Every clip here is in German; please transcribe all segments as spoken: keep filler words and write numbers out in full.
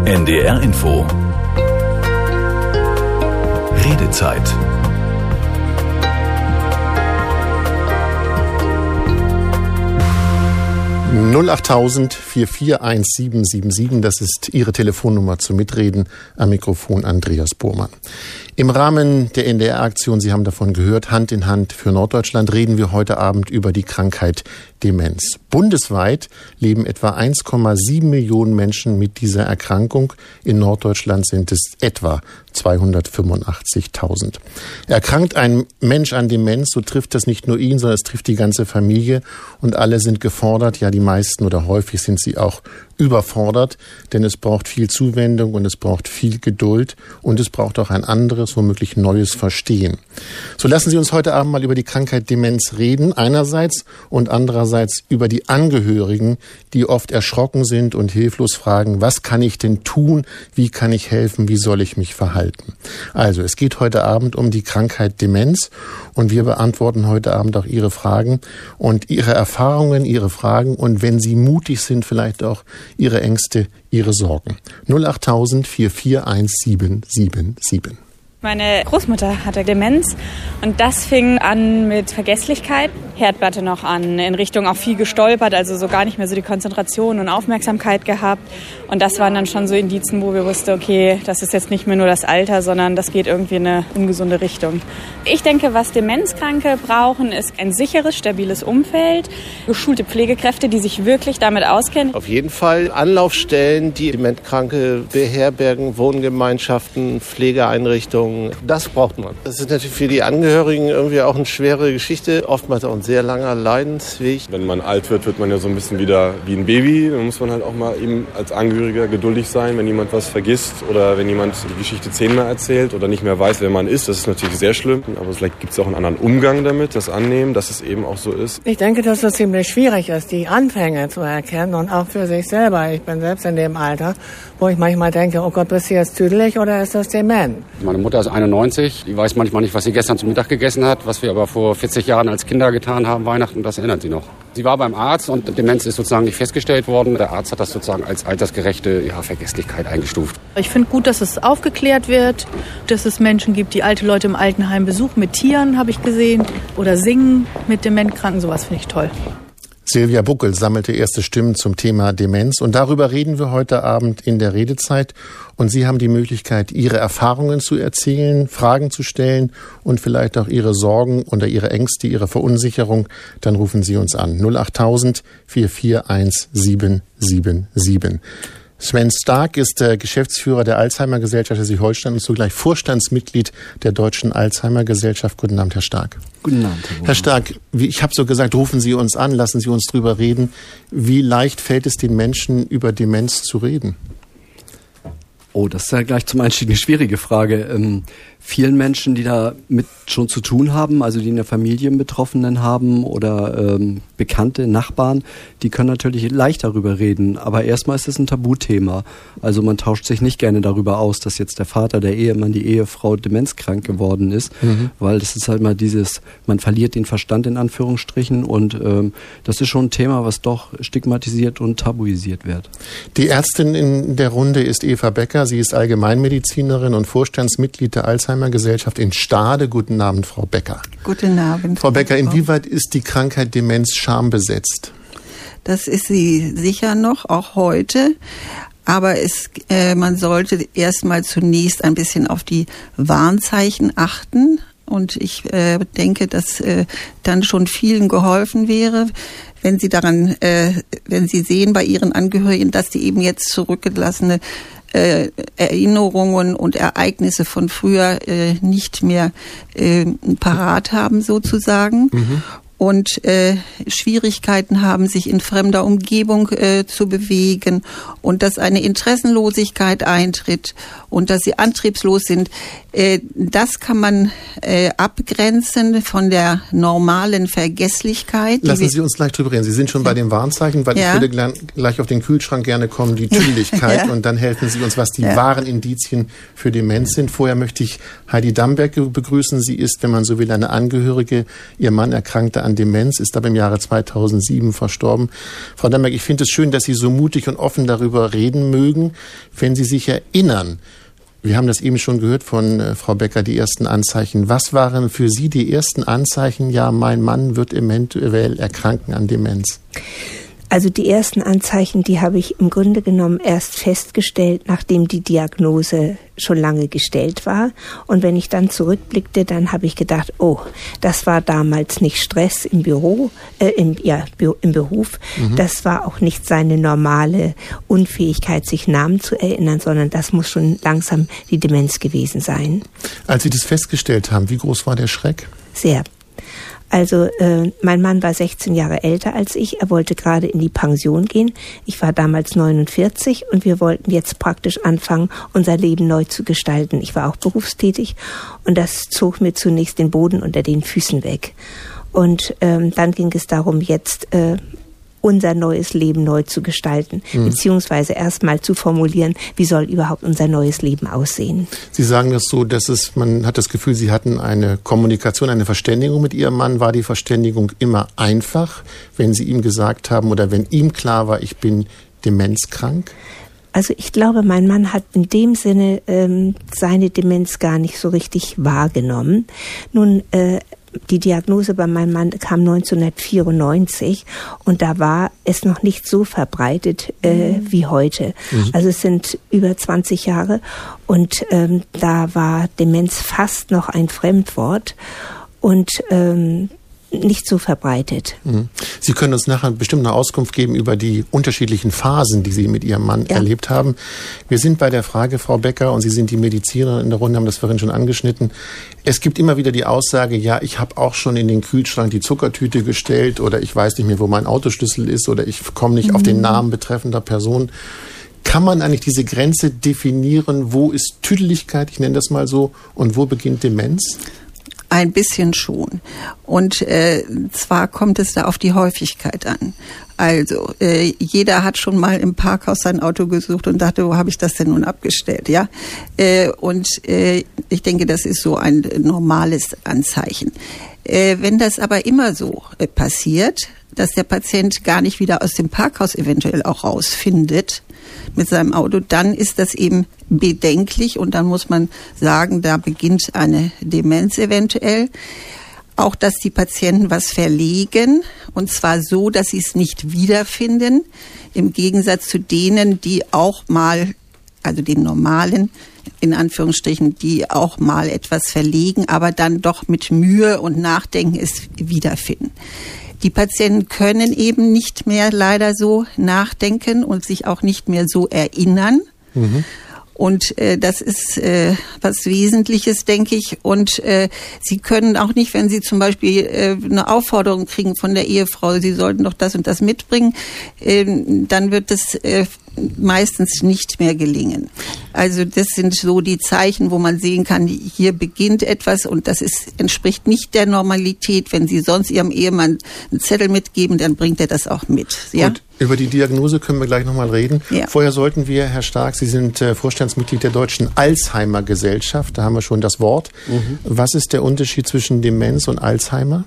N D R Info. Redezeit. null achttausend vier vier eins sieben sieben sieben, das ist Ihre Telefonnummer zum Mitreden. Am Mikrofon Andreas Bohrmann. Im Rahmen der N D R-Aktion, Sie haben davon gehört, Hand in Hand für Norddeutschland, reden wir heute Abend über die Krankheit Demenz. Bundesweit leben etwa eins Komma sieben Millionen Menschen mit dieser Erkrankung. In Norddeutschland sind es etwa zweihundertfünfundachtzigtausend. Erkrankt ein Mensch an Demenz, so trifft das nicht nur ihn, sondern es trifft die ganze Familie. Und alle sind gefordert, ja die meisten oder häufig sind sie auch überfordert, denn es braucht viel Zuwendung und es braucht viel Geduld und es braucht auch ein anderes, womöglich neues Verstehen. So lassen Sie uns heute Abend mal über die Krankheit Demenz reden, einerseits, und andererseits über die Angehörigen, die oft erschrocken sind und hilflos fragen, was kann ich denn tun, wie kann ich helfen, wie soll ich mich verhalten? Also, es geht heute Abend um die Krankheit Demenz und wir beantworten heute Abend auch Ihre Fragen und Ihre Erfahrungen, Ihre Fragen und wenn Sie mutig sind, vielleicht auch Ihre Ängste, Ihre Sorgen. null achttausend vier vier eins sieben sieben sieben. Meine Großmutter hatte Demenz und das fing an mit Vergesslichkeit, Herdplatte noch an, in Richtung auch viel gestolpert, also so gar nicht mehr so die Konzentration und Aufmerksamkeit gehabt. Und das waren dann schon so Indizien, wo wir wussten, okay, das ist jetzt nicht mehr nur das Alter, sondern das geht irgendwie in eine ungesunde Richtung. Ich denke, was Demenzkranke brauchen, ist ein sicheres, stabiles Umfeld, geschulte Pflegekräfte, die sich wirklich damit auskennen. Auf jeden Fall Anlaufstellen, die Dementkranke beherbergen, Wohngemeinschaften, Pflegeeinrichtungen. Das braucht man. Das ist natürlich für die Angehörigen irgendwie auch eine schwere Geschichte, oftmals auch ein sehr langer Leidensweg. Wenn man alt wird, wird man ja so ein bisschen wieder wie ein Baby. Dann muss man halt auch mal eben als Angehöriger geduldig sein, wenn jemand was vergisst oder wenn jemand die Geschichte zehnmal erzählt oder nicht mehr weiß, wer man ist. Das ist natürlich sehr schlimm, aber vielleicht gibt es auch einen anderen Umgang damit, das Annehmen, dass es eben auch so ist. Ich denke, dass es ziemlich schwierig ist, die Anfänge zu erkennen und auch für sich selber. Ich bin selbst in dem Alter, wo ich manchmal denke, oh Gott, bist du jetzt tüdelig oder ist das dement? Meine Mutter ist einundneunzig, die weiß manchmal nicht, was sie gestern zum Mittag gegessen hat, was wir aber vor vierzig Jahren als Kinder getan haben, Weihnachten, das erinnert sie noch. Sie war beim Arzt und Demenz ist sozusagen nicht festgestellt worden. Der Arzt hat das sozusagen als altersgerechte ja, Vergesslichkeit eingestuft. Ich finde gut, dass es aufgeklärt wird, dass es Menschen gibt, die alte Leute im Altenheim besuchen, mit Tieren, habe ich gesehen, oder singen mit Dementkranken, sowas finde ich toll. Silvia Buckel sammelte erste Stimmen zum Thema Demenz und darüber reden wir heute Abend in der Redezeit und Sie haben die Möglichkeit, Ihre Erfahrungen zu erzählen, Fragen zu stellen und vielleicht auch Ihre Sorgen oder Ihre Ängste, Ihre Verunsicherung, dann rufen Sie uns an. null achttausend vier vier eins sieben sieben sieben. Sven Stark ist der Geschäftsführer der Alzheimer-Gesellschaft Schleswig-Holstein und zugleich Vorstandsmitglied der Deutschen Alzheimer-Gesellschaft. Guten Abend, Herr Stark. Guten Abend, Herr Herr Stark, wie ich habe so gesagt, rufen Sie uns an, lassen Sie uns drüber reden. Wie leicht fällt es den Menschen, über Demenz zu reden? Oh, das ist ja gleich zum Einstieg eine schwierige Frage. Ähm, vielen Menschen, die da mit schon zu tun haben, also die in der Familie einen Betroffenen haben oder ähm, Bekannte, Nachbarn, die können natürlich leicht darüber reden. Aber erstmal ist es ein Tabuthema. Also man tauscht sich nicht gerne darüber aus, dass jetzt der Vater, der Ehemann, die Ehefrau demenzkrank geworden ist, mhm. weil das ist halt mal dieses, man verliert den Verstand in Anführungsstrichen und ähm, das ist schon ein Thema, was doch stigmatisiert und tabuisiert wird. Die Ärztin in der Runde ist Eva Becker. Sie ist Allgemeinmedizinerin und Vorstandsmitglied der Alzheimer-Gesellschaft in Stade. Guten Abend, Frau Becker. Guten Abend. Frau Becker, inwieweit ist die Krankheit Demenz schambesetzt? Das ist sie sicher noch, auch heute. Aber es, äh, man sollte erstmal zunächst ein bisschen auf die Warnzeichen achten. Und ich äh, denke, dass äh, dann schon vielen geholfen wäre, wenn sie daran, äh, wenn sie sehen bei ihren Angehörigen, dass die eben jetzt zurückgelassene äh, Erinnerungen und Ereignisse von früher äh, nicht mehr äh, parat haben sozusagen. Mhm. Und äh, Schwierigkeiten haben, sich in fremder Umgebung äh, zu bewegen und dass eine Interessenlosigkeit eintritt und dass sie antriebslos sind. Äh, das kann man äh, abgrenzen von der normalen Vergesslichkeit. Lassen Sie uns gleich drüber reden. Sie sind schon ja. bei den Warnzeichen, weil ja. ich würde gl- gleich auf den Kühlschrank gerne kommen, die Tüdeligkeit. ja. Und dann helfen Sie uns, was die ja. wahren Indizien für Demenz sind. Vorher möchte ich Heidi Damberg begrüßen. Sie ist, wenn man so will, eine Angehörige. Ihr Mann erkrankte an Demenz, ist aber im Jahre zweitausendsieben verstorben. Frau Damberg, ich finde es schön, dass Sie so mutig und offen darüber reden mögen, wenn Sie sich erinnern. Wir haben das eben schon gehört von äh, Frau Becker, die ersten Anzeichen. Was waren für Sie die ersten Anzeichen? Ja, mein Mann wird eventuell erkranken an Demenz. Also die ersten Anzeichen, die habe ich im Grunde genommen erst festgestellt, nachdem die Diagnose schon lange gestellt war. Und wenn ich dann zurückblickte, dann habe ich gedacht, oh, das war damals nicht Stress im Büro, äh, im, ja, im Beruf. Mhm. Das war auch nicht seine normale Unfähigkeit, sich Namen zu erinnern, sondern das muss schon langsam die Demenz gewesen sein. Als Sie das festgestellt haben, wie groß war der Schreck? Sehr. Also äh, mein Mann war sechzehn Jahre älter als ich. Er wollte gerade in die Pension gehen. Ich war damals neunundvierzig und wir wollten jetzt praktisch anfangen, unser Leben neu zu gestalten. Ich war auch berufstätig und das zog mir zunächst den Boden unter den Füßen weg. Und ähm, dann ging es darum, jetzt äh, unser neues Leben neu zu gestalten, mhm. beziehungsweise erstmal zu formulieren, wie soll überhaupt unser neues Leben aussehen. Sie sagen das so, dass es, man hat das Gefühl, Sie hatten eine Kommunikation, eine Verständigung mit Ihrem Mann. War die Verständigung immer einfach, wenn Sie ihm gesagt haben oder wenn ihm klar war, ich bin demenzkrank? Also ich glaube, mein Mann hat in dem Sinne ähm, seine Demenz gar nicht so richtig wahrgenommen. Nun, äh, die Diagnose bei meinem Mann kam neunzehnhundertvierundneunzig und da war es noch nicht so verbreitet äh, mhm. wie heute. Mhm. Also es sind über zwanzig Jahre und ähm, da war Demenz fast noch ein Fremdwort und ähm, nicht so verbreitet. Mhm. Sie können uns nachher bestimmt eine Auskunft geben über die unterschiedlichen Phasen, die Sie mit Ihrem Mann ja. erlebt haben. Wir sind bei der Frage, Frau Becker, und Sie sind die Medizinerin in der Runde, haben das vorhin schon angeschnitten. Es gibt immer wieder die Aussage, ja, ich habe auch schon in den Kühlschrank die Zuckertüte gestellt oder ich weiß nicht mehr, wo mein Autoschlüssel ist oder ich komme nicht mhm. auf den Namen betreffender Person. Kann man eigentlich diese Grenze definieren, wo ist Tüdeligkeit, ich nenne das mal so, und wo beginnt Demenz? Ein bisschen schon. Und äh, zwar kommt es da auf die Häufigkeit an. Also äh, jeder hat schon mal im Parkhaus sein Auto gesucht und dachte, wo habe ich das denn nun abgestellt? Ja. Äh, und äh, ich denke, das ist so ein normales Anzeichen. Äh, wenn das aber immer so äh, passiert, dass der Patient gar nicht wieder aus dem Parkhaus eventuell auch rausfindet mit seinem Auto, dann ist das eben bedenklich und dann muss man sagen, da beginnt eine Demenz eventuell. Auch, dass die Patienten was verlegen und zwar so, dass sie es nicht wiederfinden, im Gegensatz zu denen, die auch mal, also den normalen, in Anführungsstrichen, die auch mal etwas verlegen, aber dann doch mit Mühe und Nachdenken es wiederfinden. Die Patienten können eben nicht mehr leider so nachdenken und sich auch nicht mehr so erinnern. Mhm. Und äh, das ist äh, was Wesentliches, denke ich. Und äh, sie können auch nicht, wenn sie zum Beispiel äh, eine Aufforderung kriegen von der Ehefrau, sie sollten doch das und das mitbringen, äh, dann wird es äh, meistens nicht mehr gelingen. Also das sind so die Zeichen, wo man sehen kann, hier beginnt etwas und das ist, entspricht nicht der Normalität. Wenn Sie sonst Ihrem Ehemann einen Zettel mitgeben, dann bringt er das auch mit. Ja? Gut, über die Diagnose können wir gleich nochmal reden. Ja. Vorher sollten wir, Herr Stark, Sie sind äh, Vorstandsmitglied der Deutschen Alzheimer-Gesellschaft, da haben wir schon das Wort. Mhm. Was ist der Unterschied zwischen Demenz und Alzheimer?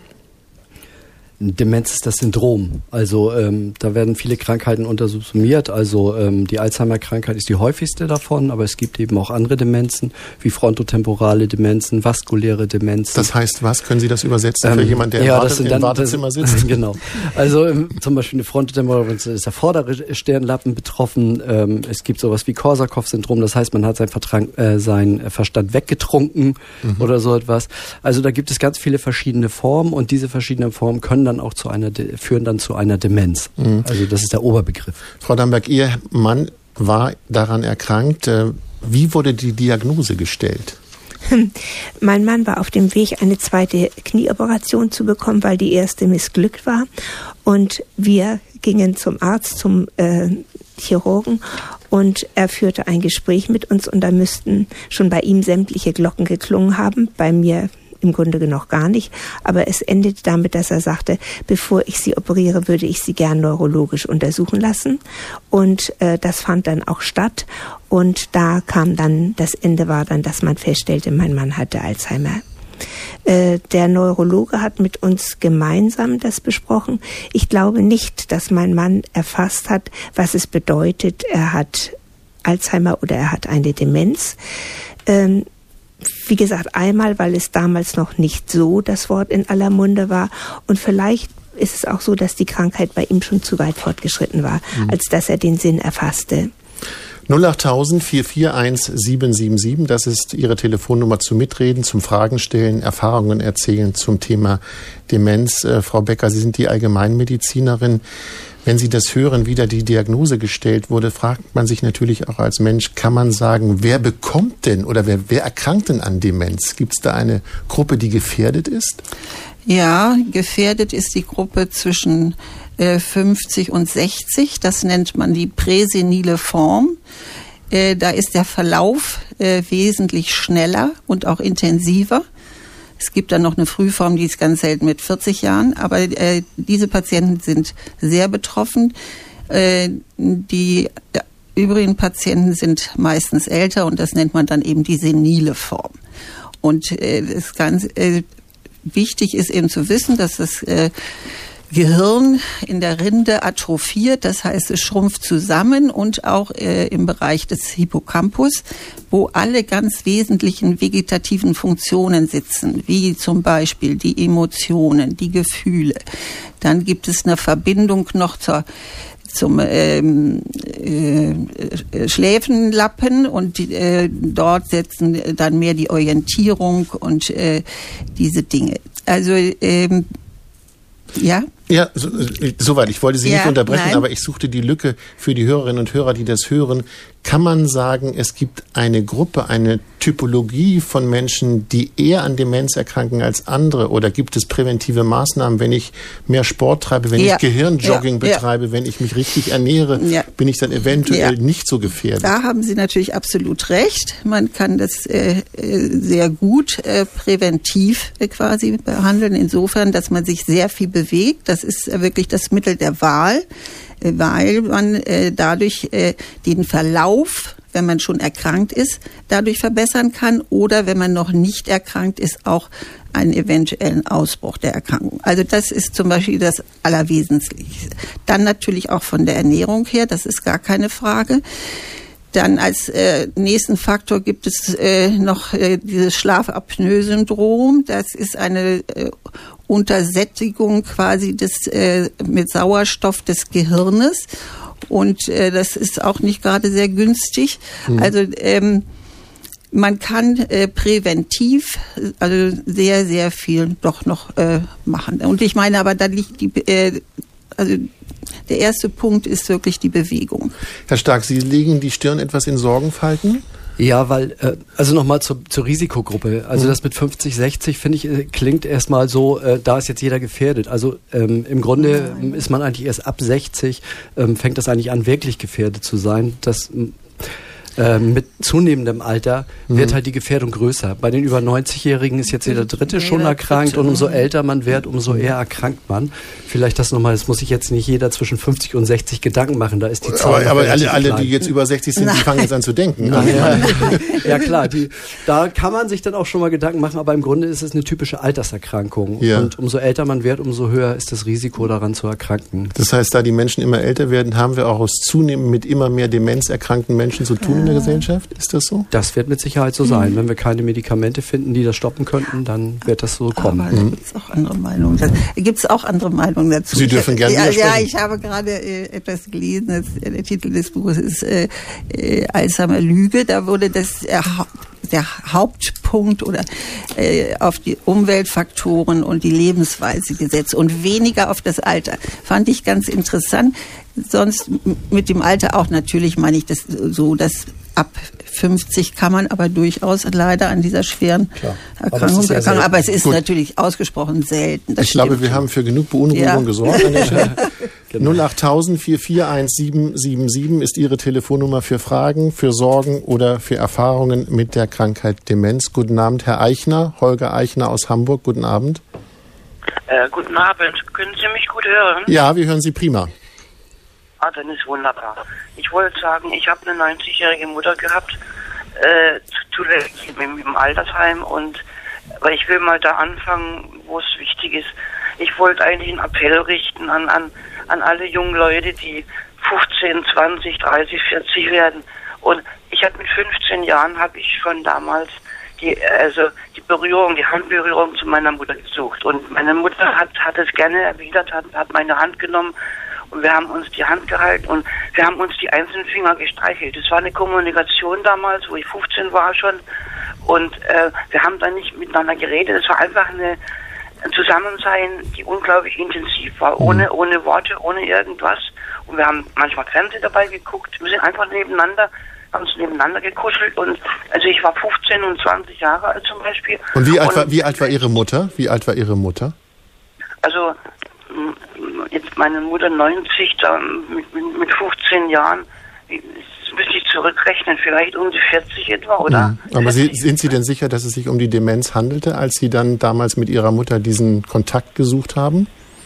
Demenz ist das Syndrom. Also ähm, da werden viele Krankheiten untersumiert. Also ähm, die Alzheimer-Krankheit ist die häufigste davon, aber es gibt eben auch andere Demenzen, wie frontotemporale Demenzen, vaskuläre Demenzen. Das heißt was? Können Sie das übersetzen für ähm, jemanden, der ja, im, Wartet, dann, im Wartezimmer sitzt? Genau. Also ähm, zum Beispiel eine frontotemporale ist der vordere Stirnlappen betroffen. Ähm, es gibt sowas wie Korsakow-Syndrom. Das heißt, man hat seinen, Vertrag, äh, seinen Verstand weggetrunken mhm. oder so etwas. Also da gibt es ganz viele verschiedene Formen und diese verschiedenen Formen können dann auch zu einer, führen dann zu einer Demenz. Mhm. Also das ist der Oberbegriff. Frau Damberg, Ihr Mann war daran erkrankt. Wie wurde die Diagnose gestellt? Mein Mann war auf dem Weg, eine zweite Knieoperation zu bekommen, weil die erste missglückt war. Und wir gingen zum Arzt, zum äh, Chirurgen, und er führte ein Gespräch mit uns und da müssten schon bei ihm sämtliche Glocken geklungen haben, bei mir im Grunde noch gar nicht, aber es endete damit, dass er sagte, bevor ich Sie operiere, würde ich Sie gern neurologisch untersuchen lassen. Und äh, das fand dann auch statt. Und da kam dann, das Ende war dann, dass man feststellte, mein Mann hatte Alzheimer. Äh, der Neurologe hat mit uns gemeinsam das besprochen. Ich glaube nicht, dass mein Mann erfasst hat, was es bedeutet, er hat Alzheimer oder er hat eine Demenz. Ähm, wie gesagt, einmal, weil es damals noch nicht so das Wort in aller Munde war, und vielleicht ist es auch so, dass die Krankheit bei ihm schon zu weit fortgeschritten war, mhm. als dass er den Sinn erfasste. null acht tausend vier vier eins sieben sieben sieben, das ist Ihre Telefonnummer zum Mitreden, zum Fragen stellen, Erfahrungen erzählen zum Thema Demenz. Äh, Frau Becker, Sie sind die Allgemeinmedizinerin. Wenn Sie das hören, wie da die Diagnose gestellt wurde, fragt man sich natürlich auch als Mensch, kann man sagen, wer bekommt denn oder wer, wer erkrankt denn an Demenz? Gibt es da eine Gruppe, die gefährdet ist? Ja, gefährdet ist die Gruppe zwischen äh, fünfzig und sechzig. Das nennt man die präsenile Form. Äh, da ist der Verlauf äh, wesentlich schneller und auch intensiver. Es gibt dann noch eine Frühform, die ist ganz selten mit vierzig Jahren, aber äh, diese Patienten sind sehr betroffen. Äh, die äh, übrigen Patienten sind meistens älter und das nennt man dann eben die senile Form. Und äh, das ganz äh, wichtig ist eben zu wissen, dass das äh, Gehirn in der Rinde atrophiert, das heißt, es schrumpft zusammen, und auch äh, im Bereich des Hippocampus, wo alle ganz wesentlichen vegetativen Funktionen sitzen, wie zum Beispiel die Emotionen, die Gefühle. Dann gibt es eine Verbindung noch zur zum ähm, äh, Schläfenlappen, und die, äh, dort setzen dann mehr die Orientierung und äh, diese Dinge. Also ähm, ja. Ja, so, soweit. Ich wollte Sie ja, nicht unterbrechen, nein. aber ich suchte die Lücke für die Hörerinnen und Hörer, die das hören. Kann man sagen, es gibt eine Gruppe, eine Typologie von Menschen, die eher an Demenz erkranken als andere? Oder gibt es präventive Maßnahmen, wenn ich mehr Sport treibe, wenn ja. ich Gehirnjogging ja. betreibe, ja. wenn ich mich richtig ernähre, ja. bin ich dann eventuell ja. nicht so gefährdet? Da haben Sie natürlich absolut recht. Man kann das äh, sehr gut äh, präventiv äh, quasi behandeln, insofern, dass man sich sehr viel bewegt. Das ist äh, wirklich das Mittel der Wahl, äh, weil man äh, dadurch äh, den Verlauf, wenn man schon erkrankt ist, dadurch verbessern kann, oder wenn man noch nicht erkrankt ist, auch einen eventuellen Ausbruch der Erkrankung. Also das ist zum Beispiel das Allerwesentlichste. Dann natürlich auch von der Ernährung her, das ist gar keine Frage. Dann als äh, nächsten Faktor gibt es äh, noch äh, dieses Schlafapnoe-Syndrom. Das ist eine äh, Untersättigung quasi des äh, mit Sauerstoff des Gehirnes. Und äh, das ist auch nicht gerade sehr günstig. Mhm. Also ähm, man kann äh, präventiv also sehr, sehr viel doch noch äh, machen. Und ich meine, aber da liegt die, äh, also der erste Punkt ist wirklich die Bewegung. Herr Stark, Sie legen die Stirn etwas in Sorgenfalten? Ja, weil, äh, also nochmal zur, zur Risikogruppe. Also mhm. das mit fünfzig, sechzig, finde ich, äh, klingt erstmal so, äh, da ist jetzt jeder gefährdet. Also ähm, im Grunde Nein. ist man eigentlich erst ab sechzig, ähm, fängt das eigentlich an, wirklich gefährdet zu sein. Das äh, mit zunehmendem Alter mhm. wird halt die Gefährdung größer. Bei den über neunzigjährigen ist jetzt jeder Dritte jeder schon erkrankt Dritte. Und umso älter man wird, umso eher erkrankt man. Vielleicht das nochmal, das muss sich jetzt nicht jeder zwischen fünfzig und sechzig Gedanken machen, da ist die Zahl. Aber, aber alle, alle, die jetzt über sechzig sind, Nein. die fangen jetzt an zu denken. Nein, ja, ja klar, die, da kann man sich dann auch schon mal Gedanken machen, aber im Grunde ist es eine typische Alterserkrankung. Ja. Und umso älter man wird, umso höher ist das Risiko daran zu erkranken. Das heißt, da die Menschen immer älter werden, haben wir auch aus zunehmend mit immer mehr demenzerkrankten Menschen zu tun in der Gesellschaft? Ist das so? Das wird mit Sicherheit so sein. Mhm. Wenn wir keine Medikamente finden, die das stoppen könnten, dann wird das so kommen. Aber da gibt es auch andere Meinungen. Da gibt es auch andere Meinungen dazu. Sie dürfen gerne ja, widersprechen. Ja, ich habe gerade äh, etwas gelesen. Das, äh, der Titel des Buches ist äh, äh, Alzheimer Lüge. Da wurde das äh, der Hauptpunkt oder äh, auf die Umweltfaktoren und die Lebensweise gesetzt und weniger auf das Alter. Fand ich ganz interessant. Sonst mit dem Alter auch natürlich meine ich das so, dass ab fünfzig kann man aber durchaus leider an dieser schweren Klar. Erkrankung aber erkranken. Aber es ist Gut. natürlich ausgesprochen selten. Das ich stimmt. glaube, wir haben für genug Beunruhigung ja. gesorgt an der Stelle. Genau. null acht tausend vier vier eins sieben sieben sieben ist Ihre Telefonnummer für Fragen, für Sorgen oder für Erfahrungen mit der Krankheit Demenz. Guten Abend, Herr Eichner, Holger Eichner aus Hamburg. Guten Abend. Äh, guten Abend. Können Sie mich gut hören? Ja, wir hören Sie prima. Ah, dann ist wunderbar. Ich wollte sagen, ich habe eine neunzigjährige Mutter gehabt, äh, zuletzt im, im Altersheim, und Aber ich will mal da anfangen, wo es wichtig ist. Ich wollte eigentlich einen Appell richten an, an, an alle jungen Leute, die fünfzehn, zwanzig, dreißig, vierzig werden. Und ich hatte mit fünfzehn Jahren, habe ich schon damals die, also die Berührung, die Handberührung zu meiner Mutter gesucht. Und meine Mutter hat, hat es gerne erwidert, hat, hat meine Hand genommen und wir haben uns die Hand gehalten und wir haben uns die einzelnen Finger gestreichelt. Das war eine Kommunikation damals, wo ich fünfzehn war schon. Und äh, wir haben dann nicht miteinander geredet. Es war einfach eine, ein Zusammensein, die unglaublich intensiv war, ohne, ohne Worte, ohne irgendwas. Und wir haben manchmal Fernsehen dabei geguckt. Wir sind einfach nebeneinander, haben uns nebeneinander gekuschelt. Und also ich war fünfzehn und zwanzig Jahre alt zum Beispiel. Und wie alt, und, war, wie alt war Ihre Mutter? Wie alt war Ihre Mutter? Also jetzt meine Mutter neunzig, da mit, mit, mit fünfzehn Jahren. Das müsste ich zurückrechnen, vielleicht um die vierzig etwa, oder? Mhm. Aber Sie, sind Sie denn sicher, dass es sich um die Demenz handelte, als Sie dann damals mit Ihrer Mutter diesen Kontakt gesucht haben?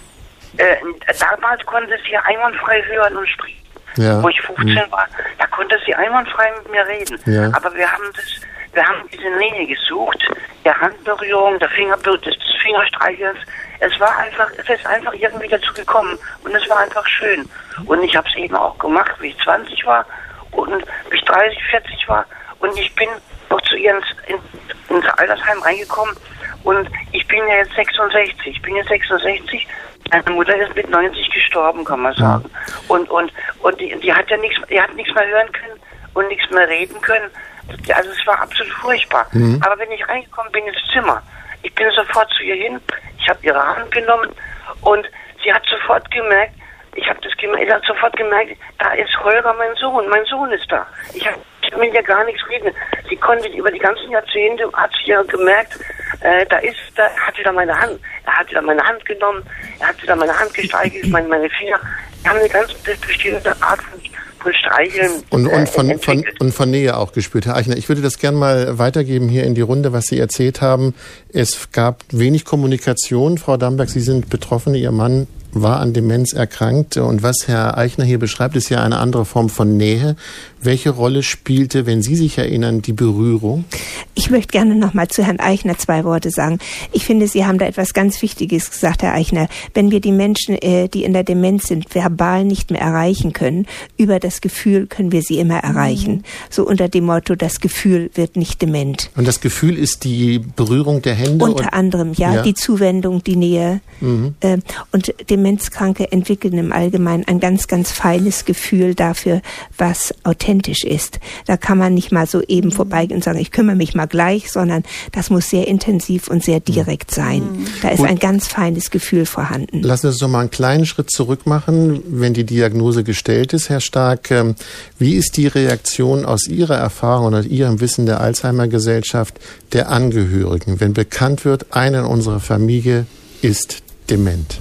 Äh, damals konnte sie einwandfrei hören und sprechen. Ja. Wo ich fünfzehn mhm. war, da konnte sie einwandfrei mit mir reden. Ja. Aber wir haben das, wir haben diese Nähe gesucht, der Handberührung, der Fingerberührung, des Fingerstreichels. Es war einfach, es ist einfach irgendwie dazu gekommen und es war einfach schön. Und ich habe es eben auch gemacht, wie ich zwanzig war und bis dreißig, vierzig war. Und ich bin noch zu ihr ins, in, ins Altersheim reingekommen und ich bin ja jetzt sechsundsechzig. Ich bin jetzt sechsundsechzig. Meine Mutter ist mit neunzig gestorben, kann man sagen. Und und und die, die hat ja nichts, die hat nichts mehr hören können und nichts mehr reden können. Also es war absolut furchtbar. Mhm. Aber wenn ich reingekommen bin ins Zimmer, ich bin sofort zu ihr hin, ich habe ihre Hand genommen und sie hat sofort gemerkt, ich habe das gemerkt, sie hat sofort gemerkt, da ist Holger, mein Sohn, mein Sohn ist da. Ich habe mit ihr gar nichts reden. Sie konnte über die ganzen Jahrzehnte, hat sie ja gemerkt, äh, da ist, da hat sie da meine Hand, er hat wieder meine Hand genommen, er hat wieder meine Hand gestreichelt, meine, meine Finger. Wir haben eine ganz bestimmte Art von, von Streicheln und, und, von, äh, von, und von Nähe auch gespürt. Herr Eichner, ich würde das gerne mal weitergeben hier in die Runde, was Sie erzählt haben. Es gab wenig Kommunikation. Frau Damberg, Sie sind Betroffene, Ihr Mann war an Demenz erkrankt. Und was Herr Eichner hier beschreibt, ist ja eine andere Form von Nähe. Welche Rolle spielte, wenn Sie sich erinnern, die Berührung? Ich möchte gerne noch mal zu Herrn Eichner zwei Worte sagen. Ich finde, Sie haben da etwas ganz Wichtiges gesagt, Herr Eichner. Wenn wir die Menschen, äh, die in der Demenz sind, verbal nicht mehr erreichen können, über das Gefühl können wir sie immer erreichen. Mhm. So unter dem Motto, das Gefühl wird nicht dement. Und das Gefühl ist die Berührung der Hände? Unter anderem, ja, ja, die Zuwendung, die Nähe. Mhm. Äh, und Demenzkranke entwickeln im Allgemeinen ein ganz, ganz feines Gefühl dafür, was authentisch ist. Da kann man nicht mal so eben mhm. vorbeigehen und sagen, ich kümmere mich mal gleich, sondern das muss sehr intensiv und sehr direkt sein. Mhm. Da ist Gut. ein ganz feines Gefühl vorhanden. Lassen Sie uns noch mal einen kleinen Schritt zurück machen, wenn die Diagnose gestellt ist, Herr Stark. Wie ist die Reaktion aus Ihrer Erfahrung oder Ihrem Wissen der Alzheimer-Gesellschaft der Angehörigen, wenn bekannt wird, einer in unserer Familie ist dement?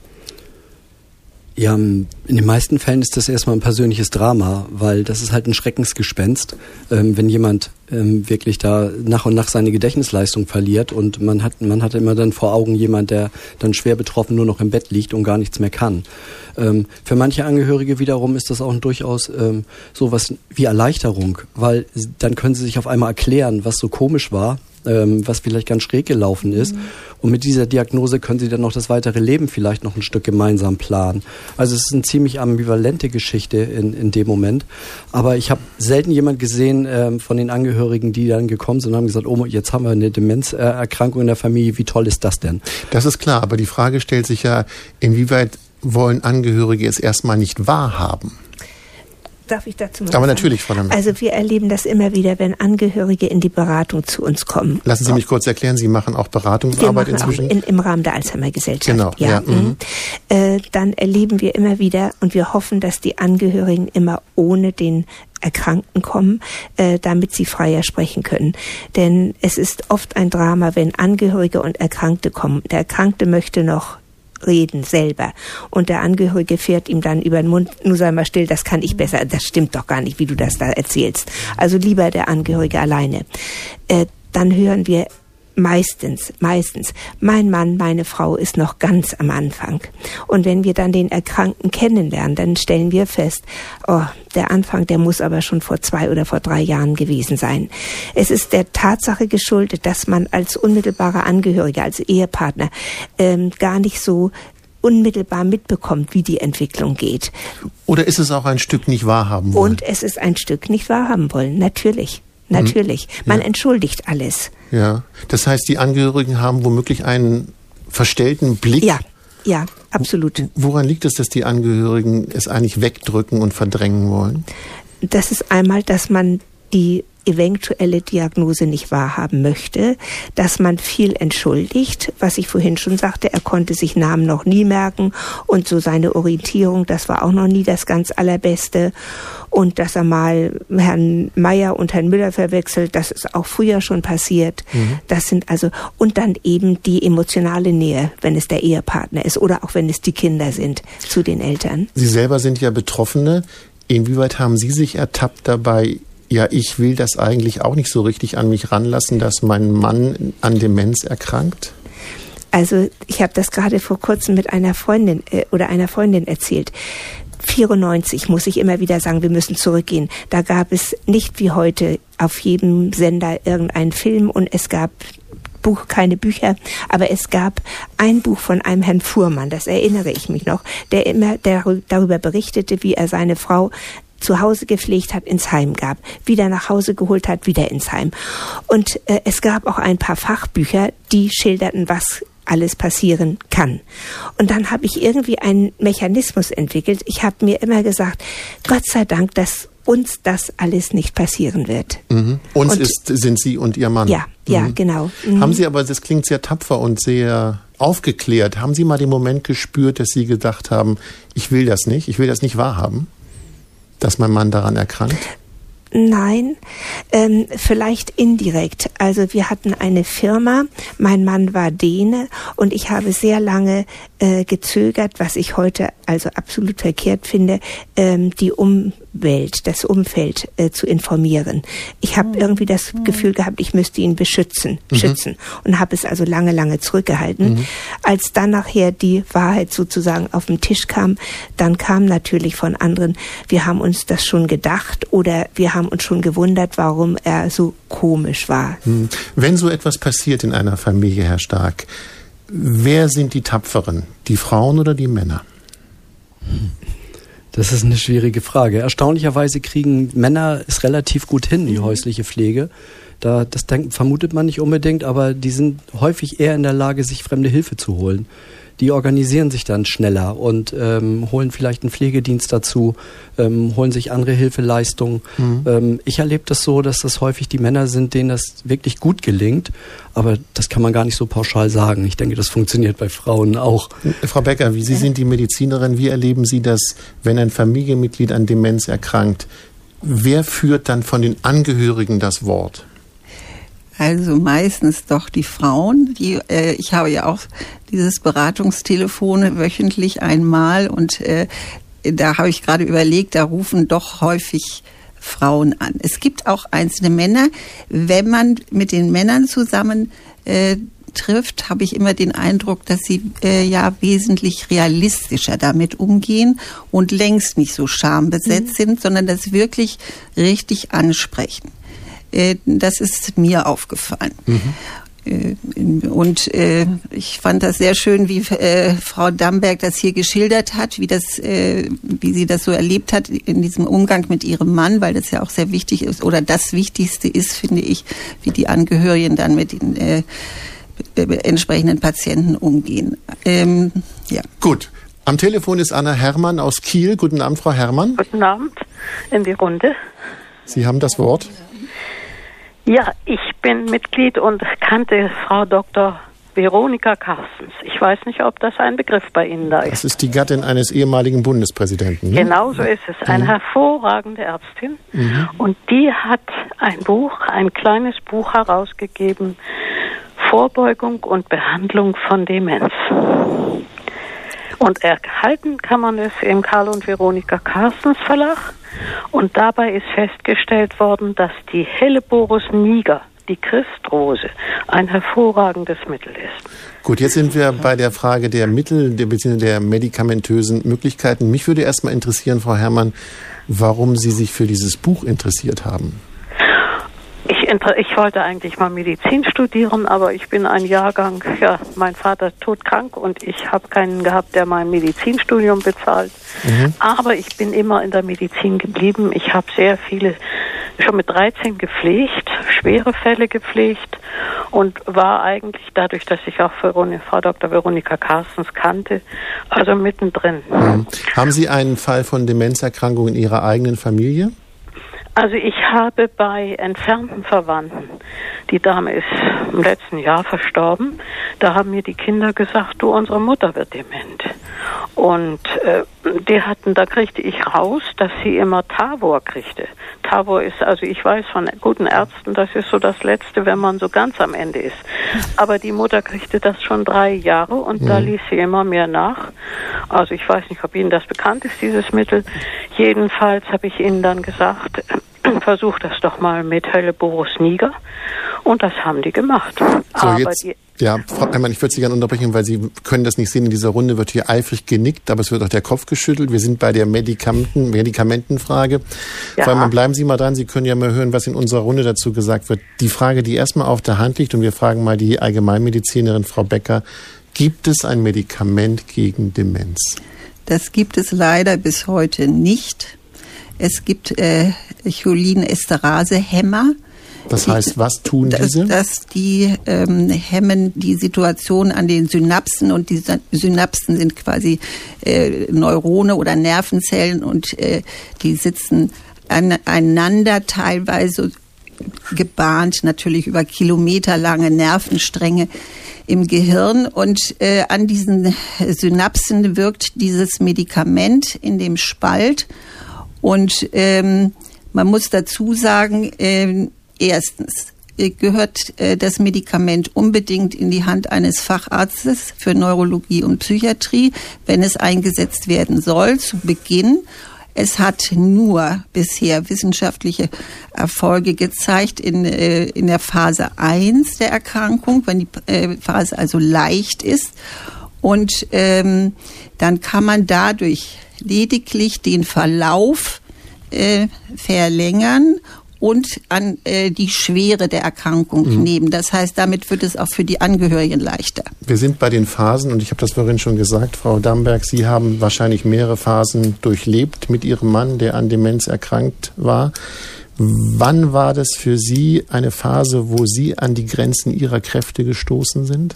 Ja, in den meisten Fällen ist das erstmal ein persönliches Drama, weil das ist halt ein Schreckensgespenst, ähm, wenn jemand ähm, wirklich da nach und nach seine Gedächtnisleistung verliert und man hat man hat immer dann vor Augen jemand, der dann schwer betroffen nur noch im Bett liegt und gar nichts mehr kann. Ähm, für manche Angehörige wiederum ist das auch durchaus ähm, sowas wie Erleichterung, weil dann können sie sich auf einmal erklären, was so komisch war, ähm, was vielleicht ganz schräg gelaufen ist. Mhm. Und mit dieser Diagnose können sie dann noch das weitere Leben vielleicht noch ein Stück gemeinsam planen. Also es ist eine ziemlich ambivalente Geschichte in, in dem Moment. Aber ich habe selten jemand gesehen ähm, von den Angehörigen, die dann gekommen sind und haben gesagt, oh, jetzt haben wir eine Demenzerkrankung in der Familie, wie toll ist das denn? Das ist klar, aber die Frage stellt sich ja, inwieweit wollen Angehörige es erstmal nicht wahrhaben? Darf ich dazu mal Aber sagen? natürlich, Frau Lamberg. Also wir erleben das immer wieder, wenn Angehörige in die Beratung zu uns kommen. Lassen Sie mich kurz erklären, Sie machen auch Beratungsarbeit wir machen inzwischen? Auch in, im Rahmen der Alzheimer-Gesellschaft. Genau, ja. ja mhm. äh, dann erleben wir immer wieder und wir hoffen, dass die Angehörigen immer ohne den Erkrankten kommen, äh, damit sie freier sprechen können. Denn es ist oft ein Drama, wenn Angehörige und Erkrankte kommen. Der Erkrankte möchte noch reden selber und der Angehörige fährt ihm dann über den Mund, nur sei mal still, das kann ich besser, das stimmt doch gar nicht, wie du das da erzählst. Also lieber der Angehörige alleine. Äh, dann hören wir Meistens, meistens. Mein Mann, meine Frau ist noch ganz am Anfang. Und wenn wir dann den Erkrankten kennenlernen, dann stellen wir fest, oh, der Anfang, der muss aber schon vor zwei oder vor drei Jahren gewesen sein. Es ist der Tatsache geschuldet, dass man als unmittelbarer Angehöriger, als Ehepartner ähm, gar nicht so unmittelbar mitbekommt, wie die Entwicklung geht. Oder ist es auch ein Stück nicht wahrhaben wollen? Und es ist ein Stück nicht wahrhaben wollen, natürlich. Natürlich. Man ja. entschuldigt alles. Ja, das heißt, die Angehörigen haben womöglich einen verstellten Blick. Ja, ja, absolut. Woran liegt es, dass die Angehörigen es eigentlich wegdrücken und verdrängen wollen? Das ist einmal, dass man die eventuelle Diagnose nicht wahrhaben möchte, dass man viel entschuldigt, was ich vorhin schon sagte, er konnte sich Namen noch nie merken und so seine Orientierung, das war auch noch nie das ganz Allerbeste und dass er mal Herrn Meier und Herrn Müller verwechselt, das ist auch früher schon passiert. Mhm. Das sind also, und dann eben die emotionale Nähe, wenn es der Ehepartner ist oder auch wenn es die Kinder sind, zu den Eltern. Sie selber sind ja Betroffene. Inwieweit haben Sie sich ertappt dabei, ja, ich will das eigentlich auch nicht so richtig an mich ranlassen, dass mein Mann an Demenz erkrankt? Also ich habe das gerade vor kurzem mit einer Freundin äh, oder einer Freundin erzählt. vierundneunzig muss ich immer wieder sagen, wir müssen zurückgehen. Da gab es nicht wie heute auf jedem Sender irgendeinen Film und es gab Buch, keine Bücher, aber es gab ein Buch von einem Herrn Fuhrmann, das erinnere ich mich noch, der immer der, darüber berichtete, wie er seine Frau zu Hause gepflegt hat, ins Heim gab, wieder nach Hause geholt hat, wieder ins Heim. Und äh, es gab auch ein paar Fachbücher, die schilderten, was alles passieren kann. Und dann habe ich irgendwie einen Mechanismus entwickelt. Ich habe mir immer gesagt, Gott sei Dank, dass uns das alles nicht passieren wird. Mhm. Uns und, ist, sind Sie und Ihr Mann. Ja, ja, mhm. genau. Mhm. Haben Sie aber, das klingt sehr tapfer und sehr aufgeklärt, haben Sie mal den Moment gespürt, dass Sie gedacht haben, ich will das nicht, ich will das nicht wahrhaben, dass mein Mann daran erkrankt? Nein, ähm, vielleicht indirekt. Also wir hatten eine Firma, mein Mann war Däne und ich habe sehr lange äh, gezögert, was ich heute also absolut verkehrt finde, ähm, die Umwelt, das Umfeld äh, zu informieren. Ich habe irgendwie das mhm. Gefühl gehabt, ich müsste ihn beschützen, mhm. schützen und habe es also lange, lange zurückgehalten. Mhm. Als dann nachher die Wahrheit sozusagen auf den Tisch kam, dann kam natürlich von anderen, wir haben uns das schon gedacht oder wir haben uns schon gewundert, warum er so komisch war. Wenn so etwas passiert in einer Familie, Herr Stark, wer sind die Tapferen? Die Frauen oder die Männer? Das ist eine schwierige Frage. Erstaunlicherweise kriegen Männer es relativ gut hin, die häusliche Pflege. Da, das denkt, vermutet man nicht unbedingt, aber die sind häufig eher in der Lage, sich fremde Hilfe zu holen. Die organisieren sich dann schneller und ähm, holen vielleicht einen Pflegedienst dazu, ähm, holen sich andere Hilfeleistungen. Mhm. Ähm, ich erlebe das so, dass das häufig die Männer sind, denen das wirklich gut gelingt. Aber das kann man gar nicht so pauschal sagen. Ich denke, das funktioniert bei Frauen auch. Frau Becker, wie Sie sind die Medizinerin, wie erleben Sie das, wenn ein Familienmitglied an Demenz erkrankt? Wer führt dann von den Angehörigen das Wort? Also meistens doch die Frauen. Die, äh, ich habe ja auch dieses Beratungstelefon wöchentlich einmal und äh, da habe ich gerade überlegt, da rufen doch häufig Frauen an. Es gibt auch einzelne Männer. Wenn man mit den Männern zusammen äh, trifft, habe ich immer den Eindruck, dass sie äh, ja wesentlich realistischer damit umgehen und längst nicht so schambesetzt mhm. sind, sondern das wirklich richtig ansprechen. Das ist mir aufgefallen. Mhm. Und äh, ich fand das sehr schön, wie äh, Frau Damberg das hier geschildert hat, wie das, äh, wie sie das so erlebt hat in diesem Umgang mit ihrem Mann, weil das ja auch sehr wichtig ist oder das Wichtigste ist, finde ich, wie die Angehörigen dann mit den äh, entsprechenden Patienten umgehen. Ähm, ja. Gut. Am Telefon ist Anna Herrmann aus Kiel. Guten Abend, Frau Herrmann. Guten Abend in die Runde. Sie haben das Wort. Ja, ich bin Mitglied und kannte Frau Doktor Veronika Carstens. Ich weiß nicht, ob das ein Begriff bei Ihnen da ist. Das ist die Gattin eines ehemaligen Bundespräsidenten. Ne? Genau so ist es. Eine mhm. hervorragende Ärztin. Mhm. Und die hat ein Buch, ein kleines Buch herausgegeben, Vorbeugung und Behandlung von Demenz. Und erhalten kann man es im Karl und Veronika Carstens Verlag. Und dabei ist festgestellt worden, dass die Helleborus niger, die Christrose ein hervorragendes Mittel ist. Gut, jetzt sind wir bei der Frage der Mittel, der, beziehungsweise der medikamentösen Möglichkeiten. Mich würde erstmal interessieren, Frau Herrmann, warum Sie sich für dieses Buch interessiert haben. Ich, ich wollte eigentlich mal Medizin studieren, aber ich bin ein Jahrgang, ja, mein Vater ist todkrank und ich habe keinen gehabt, der mein Medizinstudium bezahlt. Mhm. Aber ich bin immer in der Medizin geblieben. Ich habe sehr viele, schon mit dreizehn gepflegt, schwere Fälle gepflegt und war eigentlich dadurch, dass ich auch Frau Doktor Veronika Carstens kannte, also mittendrin. Mhm. Haben Sie einen Fall von Demenzerkrankung in Ihrer eigenen Familie? Also ich habe bei entfernten Verwandten, die Dame ist im letzten Jahr verstorben, da haben mir die Kinder gesagt, du, unsere Mutter wird dement. Und äh, die hatten, da kriegte ich raus, dass sie immer Tavor kriegte. Tavor ist, also ich weiß von guten Ärzten, das ist so das Letzte, wenn man so ganz am Ende ist. Aber die Mutter kriegte das schon drei Jahre und mhm. da ließ sie immer mehr nach. Also ich weiß nicht, ob Ihnen das bekannt ist, dieses Mittel. Jedenfalls habe ich Ihnen dann gesagt, versuch das doch mal mit Helleborus niger. Und das haben die gemacht. So, Aber jetzt, die, ja, Frau Herrmann, ich würde Sie gerne unterbrechen, weil Sie können das nicht sehen. In dieser Runde wird hier eifrig genickt, aber es wird auch der Kopf geschüttelt. Wir sind bei der Medikamenten, Medikamentenfrage. Ja. Frau Herrmann, bleiben Sie mal dran. Sie können ja mal hören, was in unserer Runde dazu gesagt wird. Die Frage, die erstmal auf der Hand liegt, und wir fragen mal die Allgemeinmedizinerin Frau Becker, gibt es ein Medikament gegen Demenz? Das gibt es leider bis heute nicht. Es gibt äh, Cholinesterase-Hämmer. Das heißt, was tun dass, diese? Dass die ähm, hemmen die Situation an den Synapsen, und die Synapsen sind quasi äh, Neurone oder Nervenzellen und äh, die sitzen aneinander, teilweise gebahnt, natürlich über kilometerlange Nervenstränge im Gehirn, und äh, an diesen Synapsen wirkt dieses Medikament in dem Spalt. Und ähm, man muss dazu sagen, äh, erstens gehört äh, das Medikament unbedingt in die Hand eines Facharztes für Neurologie und Psychiatrie, wenn es eingesetzt werden soll, zu Beginn. Es hat nur bisher wissenschaftliche Erfolge gezeigt in, äh, in der Phase eins der Erkrankung, wenn die äh, Phase also leicht ist. Und ähm, dann kann man dadurch lediglich den Verlauf äh, verlängern und an äh, die Schwere der Erkrankung mhm. nehmen. Das heißt, damit wird es auch für die Angehörigen leichter. Wir sind bei den Phasen, und ich habe das vorhin schon gesagt, Frau Damberg, Sie haben wahrscheinlich mehrere Phasen durchlebt mit Ihrem Mann, der an Demenz erkrankt war. Wann war das für Sie eine Phase, wo Sie an die Grenzen Ihrer Kräfte gestoßen sind?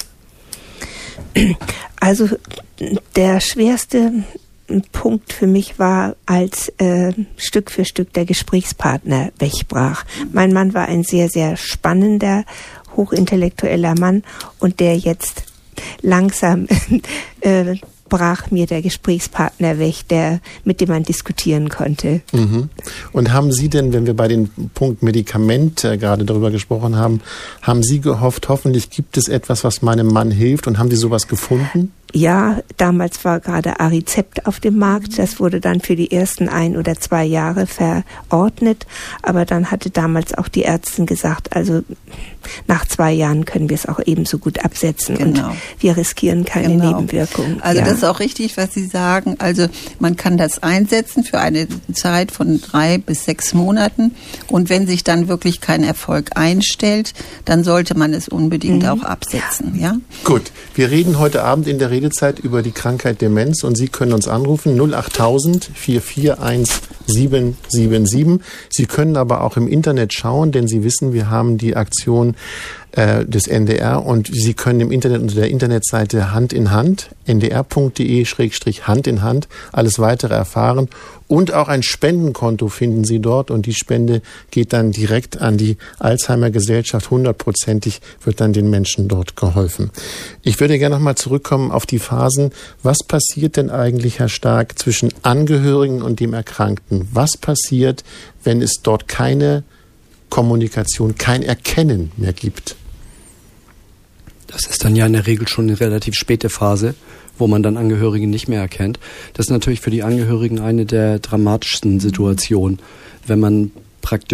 Also der schwerste Punkt für mich war, als äh, Stück für Stück der Gesprächspartner wegbrach. Mein Mann war ein sehr, sehr spannender, hochintellektueller Mann, und der jetzt langsam äh, brach mir der Gesprächspartner weg, der, mit dem man diskutieren konnte. Mhm. Und haben Sie denn, wenn wir bei dem Punkt Medikament äh, gerade darüber gesprochen haben, haben Sie gehofft, hoffentlich gibt es etwas, was meinem Mann hilft, und haben Sie sowas gefunden? Ja, damals war gerade Aricept auf dem Markt. Das wurde dann für die ersten ein oder zwei Jahre verordnet. Aber dann hatte damals auch die Ärztin gesagt, also nach zwei Jahren können wir es auch ebenso gut absetzen. Genau. Und wir riskieren keine genau. Nebenwirkungen. Also ja. das ist auch richtig, was Sie sagen. Also man kann das einsetzen für eine Zeit von drei bis sechs Monaten. Und wenn sich dann wirklich kein Erfolg einstellt, dann sollte man es unbedingt mhm. auch absetzen. Ja? Gut, wir reden heute Abend in der Redezeit über die Krankheit Demenz, und Sie können uns anrufen null achttausend vier vier eins sieben sieben sieben. Sie können aber auch im Internet schauen, denn Sie wissen, wir haben die Aktion äh, des N D R, und Sie können im Internet unter der Internetseite Hand in Hand, n d r punkt d e schrägstrich Hand in Hand, alles weitere erfahren. Und auch ein Spendenkonto finden Sie dort, und die Spende geht dann direkt an die Alzheimer-Gesellschaft. Hundertprozentig wird dann den Menschen dort geholfen. Ich würde gerne nochmal zurückkommen auf die Phasen. Was passiert denn eigentlich, Herr Stark, zwischen Angehörigen und dem Erkrankten? Was passiert, wenn es dort keine Kommunikation, kein Erkennen mehr gibt? Das ist dann ja in der Regel schon eine relativ späte Phase, wo man dann Angehörige nicht mehr erkennt. Das ist natürlich für die Angehörigen eine der dramatischsten Situationen, wenn man praktisch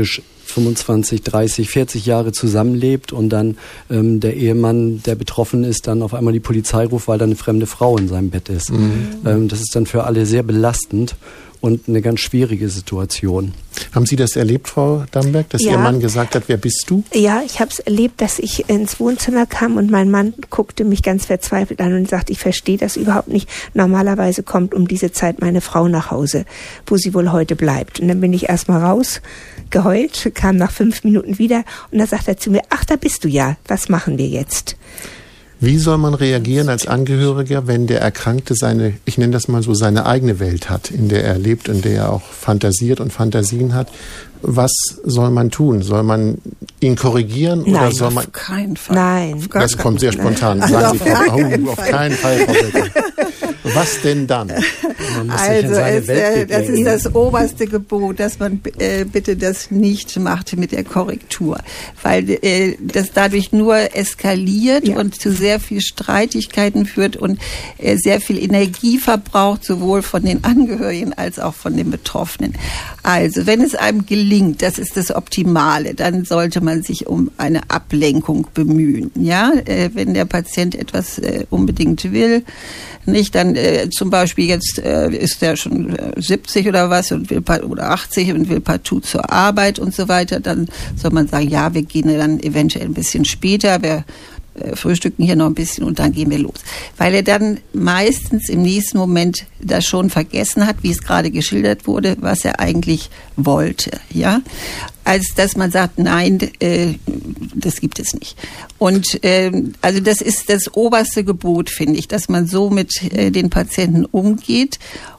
fünfundzwanzig, dreißig, vierzig Jahre zusammenlebt und dann ähm, der Ehemann, der betroffen ist, dann auf einmal die Polizei ruft, weil da eine fremde Frau in seinem Bett ist. Mhm. Ähm, das ist dann für alle sehr belastend und eine ganz schwierige Situation. Haben Sie das erlebt, Frau Damberg, dass ja. Ihr Mann gesagt hat, wer bist du? Ja, ich habe es erlebt, dass ich ins Wohnzimmer kam und mein Mann guckte mich ganz verzweifelt an und sagte, ich verstehe das überhaupt nicht. Normalerweise kommt um diese Zeit meine Frau nach Hause, wo sie wohl heute bleibt. Und dann bin ich erstmal raus, geheult, kam nach fünf Minuten wieder und dann sagt er zu mir, ach, da bist du ja, was machen wir jetzt? Wie soll man reagieren als Angehöriger, wenn der Erkrankte seine, ich nenne das mal so, seine eigene Welt hat, in der er lebt, in der er auch fantasiert und Fantasien hat? Was soll man tun? Soll man ihn korrigieren? Nein, oder soll man auf keinen Fall. Nein. Das kommt sehr spontan. Also Sagen auf Sie, Frau, keinen oh, auf keinen Fall, Frau Becker. Was denn dann? Man muss also sich in seine es, Welt das ist das oberste Gebot, dass man äh, bitte das nicht macht mit der Korrektur, weil äh, das dadurch nur eskaliert ja. und zu sehr viel Streitigkeiten führt und äh, sehr viel Energie verbraucht, sowohl von den Angehörigen als auch von den Betroffenen. Also, wenn es einem gelingt, das ist das Optimale, dann sollte man sich um eine Ablenkung bemühen. Ja, äh, wenn der Patient etwas äh, unbedingt will, nicht dann äh, zum Beispiel jetzt äh, ist der schon äh, siebzig oder was und will oder achtzig und will partout zur Arbeit und so weiter, dann soll man sagen, ja, wir gehen dann eventuell ein bisschen später, wir äh, frühstücken hier noch ein bisschen und dann gehen wir los. Weil er dann meistens im nächsten Moment das schon vergessen hat, wie es gerade geschildert wurde, was er eigentlich wollte, ja, als dass man sagt, nein, äh, das gibt es nicht. Und äh, also das ist das oberste Gebot, finde ich, dass man so mit äh, den Patienten umgeht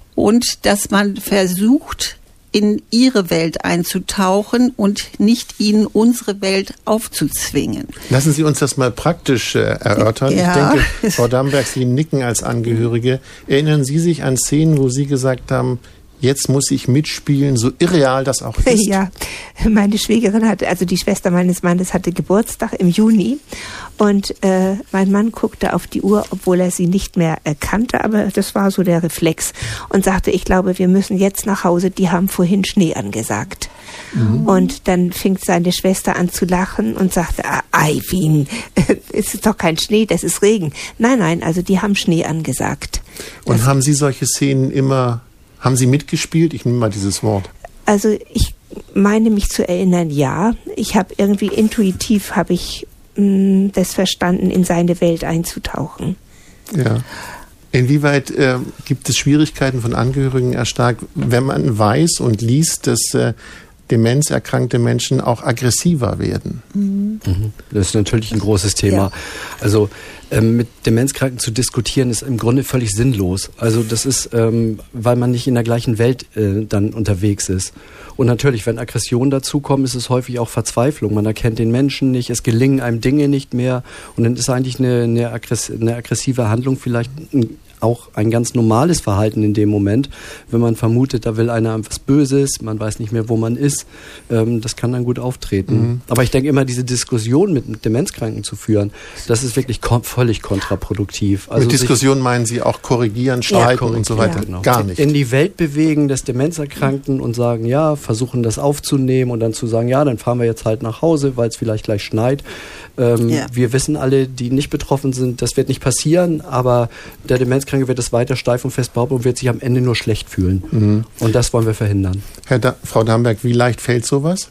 und dass man versucht, in ihre Welt einzutauchen und nicht ihnen unsere Welt aufzuzwingen. Lassen Sie uns das mal praktisch äh, erörtern. Ja. Ich denke, Frau Damberg, Sie nicken als Angehörige. Erinnern Sie sich an Szenen, wo Sie gesagt haben, jetzt muss ich mitspielen, so irreal das auch ist? Ja, meine Schwägerin hatte, also die Schwester meines Mannes hatte Geburtstag im Juni und äh, mein Mann guckte auf die Uhr, obwohl er sie nicht mehr äh, kannte, aber das war so der Reflex und sagte, ich glaube, wir müssen jetzt nach Hause, die haben vorhin Schnee angesagt. Mhm. Und dann fing seine Schwester an zu lachen und sagte, ah, Eiwin, es ist doch kein Schnee, das ist Regen. Nein, nein, also die haben Schnee angesagt. Und das haben Sie solche Szenen immer... Haben Sie mitgespielt? Ich nehme mal dieses Wort. Also ich meine mich zu erinnern, ja. Ich habe irgendwie intuitiv habe ich mh, das verstanden, in seine Welt einzutauchen. Ja. Inwieweit äh, gibt es Schwierigkeiten von Angehörigen erstarkt, wenn man weiß und liest, dass äh, demenzerkrankte Menschen auch aggressiver werden? Mhm. Das ist natürlich ein großes Thema. Ja. Also ähm, mit Demenzkranken zu diskutieren ist im Grunde völlig sinnlos. Also das ist, ähm, weil man nicht in der gleichen Welt äh, dann unterwegs ist. Und natürlich, wenn Aggressionen dazukommen, ist es häufig auch Verzweiflung. Man erkennt den Menschen nicht, es gelingen einem Dinge nicht mehr. Und dann ist eigentlich eine, eine, aggress- eine aggressive Handlung vielleicht ein auch ein ganz normales Verhalten in dem Moment, wenn man vermutet, da will einer etwas Böses, man weiß nicht mehr, wo man ist, ähm, das kann dann gut auftreten. Mhm. Aber ich denke immer, diese Diskussion mit, mit Demenzkranken zu führen, das ist wirklich kom- völlig kontraproduktiv. Also mit Diskussion meinen Sie auch korrigieren, streiten ja, korrigieren, und so weiter? Ja. Genau. Gar nicht. In die Welt bewegen des Demenzerkrankten und sagen, ja, versuchen das aufzunehmen und dann zu sagen, ja, dann fahren wir jetzt halt nach Hause, weil es vielleicht gleich schneit. Ähm, ja. Wir wissen alle, die nicht betroffen sind, das wird nicht passieren, aber der Demenzkranke wird es weiter steif und fest behaupten und wird sich am Ende nur schlecht fühlen. Mhm. Und das wollen wir verhindern. Herr da- Frau Damberg, wie leicht fällt sowas?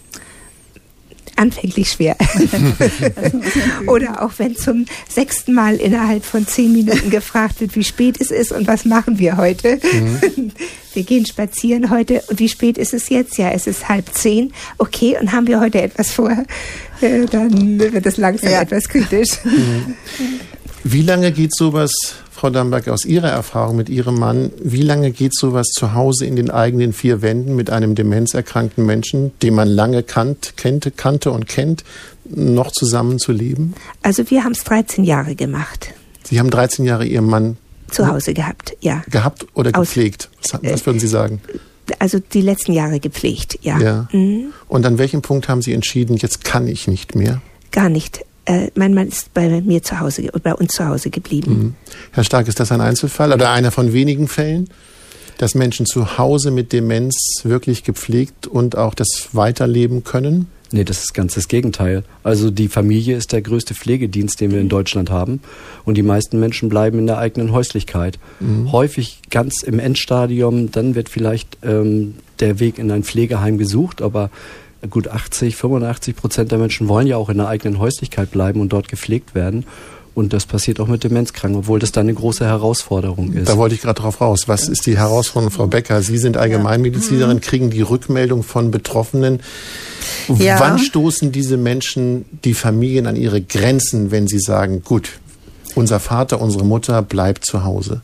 Anfänglich schwer. Oder auch wenn zum sechsten Mal innerhalb von zehn Minuten gefragt wird, wie spät es ist und was machen wir heute. Mhm. Wir gehen spazieren heute. Und wie spät ist es jetzt? Ja, es ist halb zehn. Okay, und haben wir heute etwas vor? Äh, dann wird es langsam ja. etwas kritisch. Mhm. Wie lange geht sowas, Frau Damberg, aus Ihrer Erfahrung mit Ihrem Mann, wie lange geht sowas zu Hause in den eigenen vier Wänden mit einem demenzerkrankten Menschen, den man lange kannt, kannte, kannte und kennt, noch zusammenzuleben? Also wir haben es dreizehn Jahre gemacht. Sie haben dreizehn Jahre Ihren Mann zu Hause gehabt, ja. Gehabt oder gepflegt? Was, was würden Sie sagen? Also die letzten Jahre gepflegt, ja. ja. Mhm. Und an welchem Punkt haben Sie entschieden, jetzt kann ich nicht mehr? Gar nicht. Äh, mein Mann ist bei mir zu Hause, bei uns zu Hause geblieben. Mhm. Herr Stark, ist das ein Einzelfall oder einer von wenigen Fällen? dass Menschen zu Hause mit Demenz wirklich gepflegt und auch das weiterleben können? Nee, das ist ganz das Gegenteil. Also die Familie ist der größte Pflegedienst, den wir in Deutschland haben. Und die meisten Menschen bleiben in der eigenen Häuslichkeit. Mhm. Häufig ganz im Endstadium, dann wird vielleicht ähm, der Weg in ein Pflegeheim gesucht, aber gut achtzig, fünfundachtzig Prozent der Menschen wollen ja auch in der eigenen Häuslichkeit bleiben und dort gepflegt werden. Und das passiert auch mit Demenzkranken, obwohl das dann eine große Herausforderung ist. Da wollte ich gerade drauf raus. Was ist die Herausforderung, Frau Becker? Sie sind Allgemeinmedizinerin, kriegen die Rückmeldung von Betroffenen. Ja. Wann stoßen diese Menschen, die Familien, an ihre Grenzen, wenn sie sagen, gut, unser Vater, unsere Mutter bleibt zu Hause?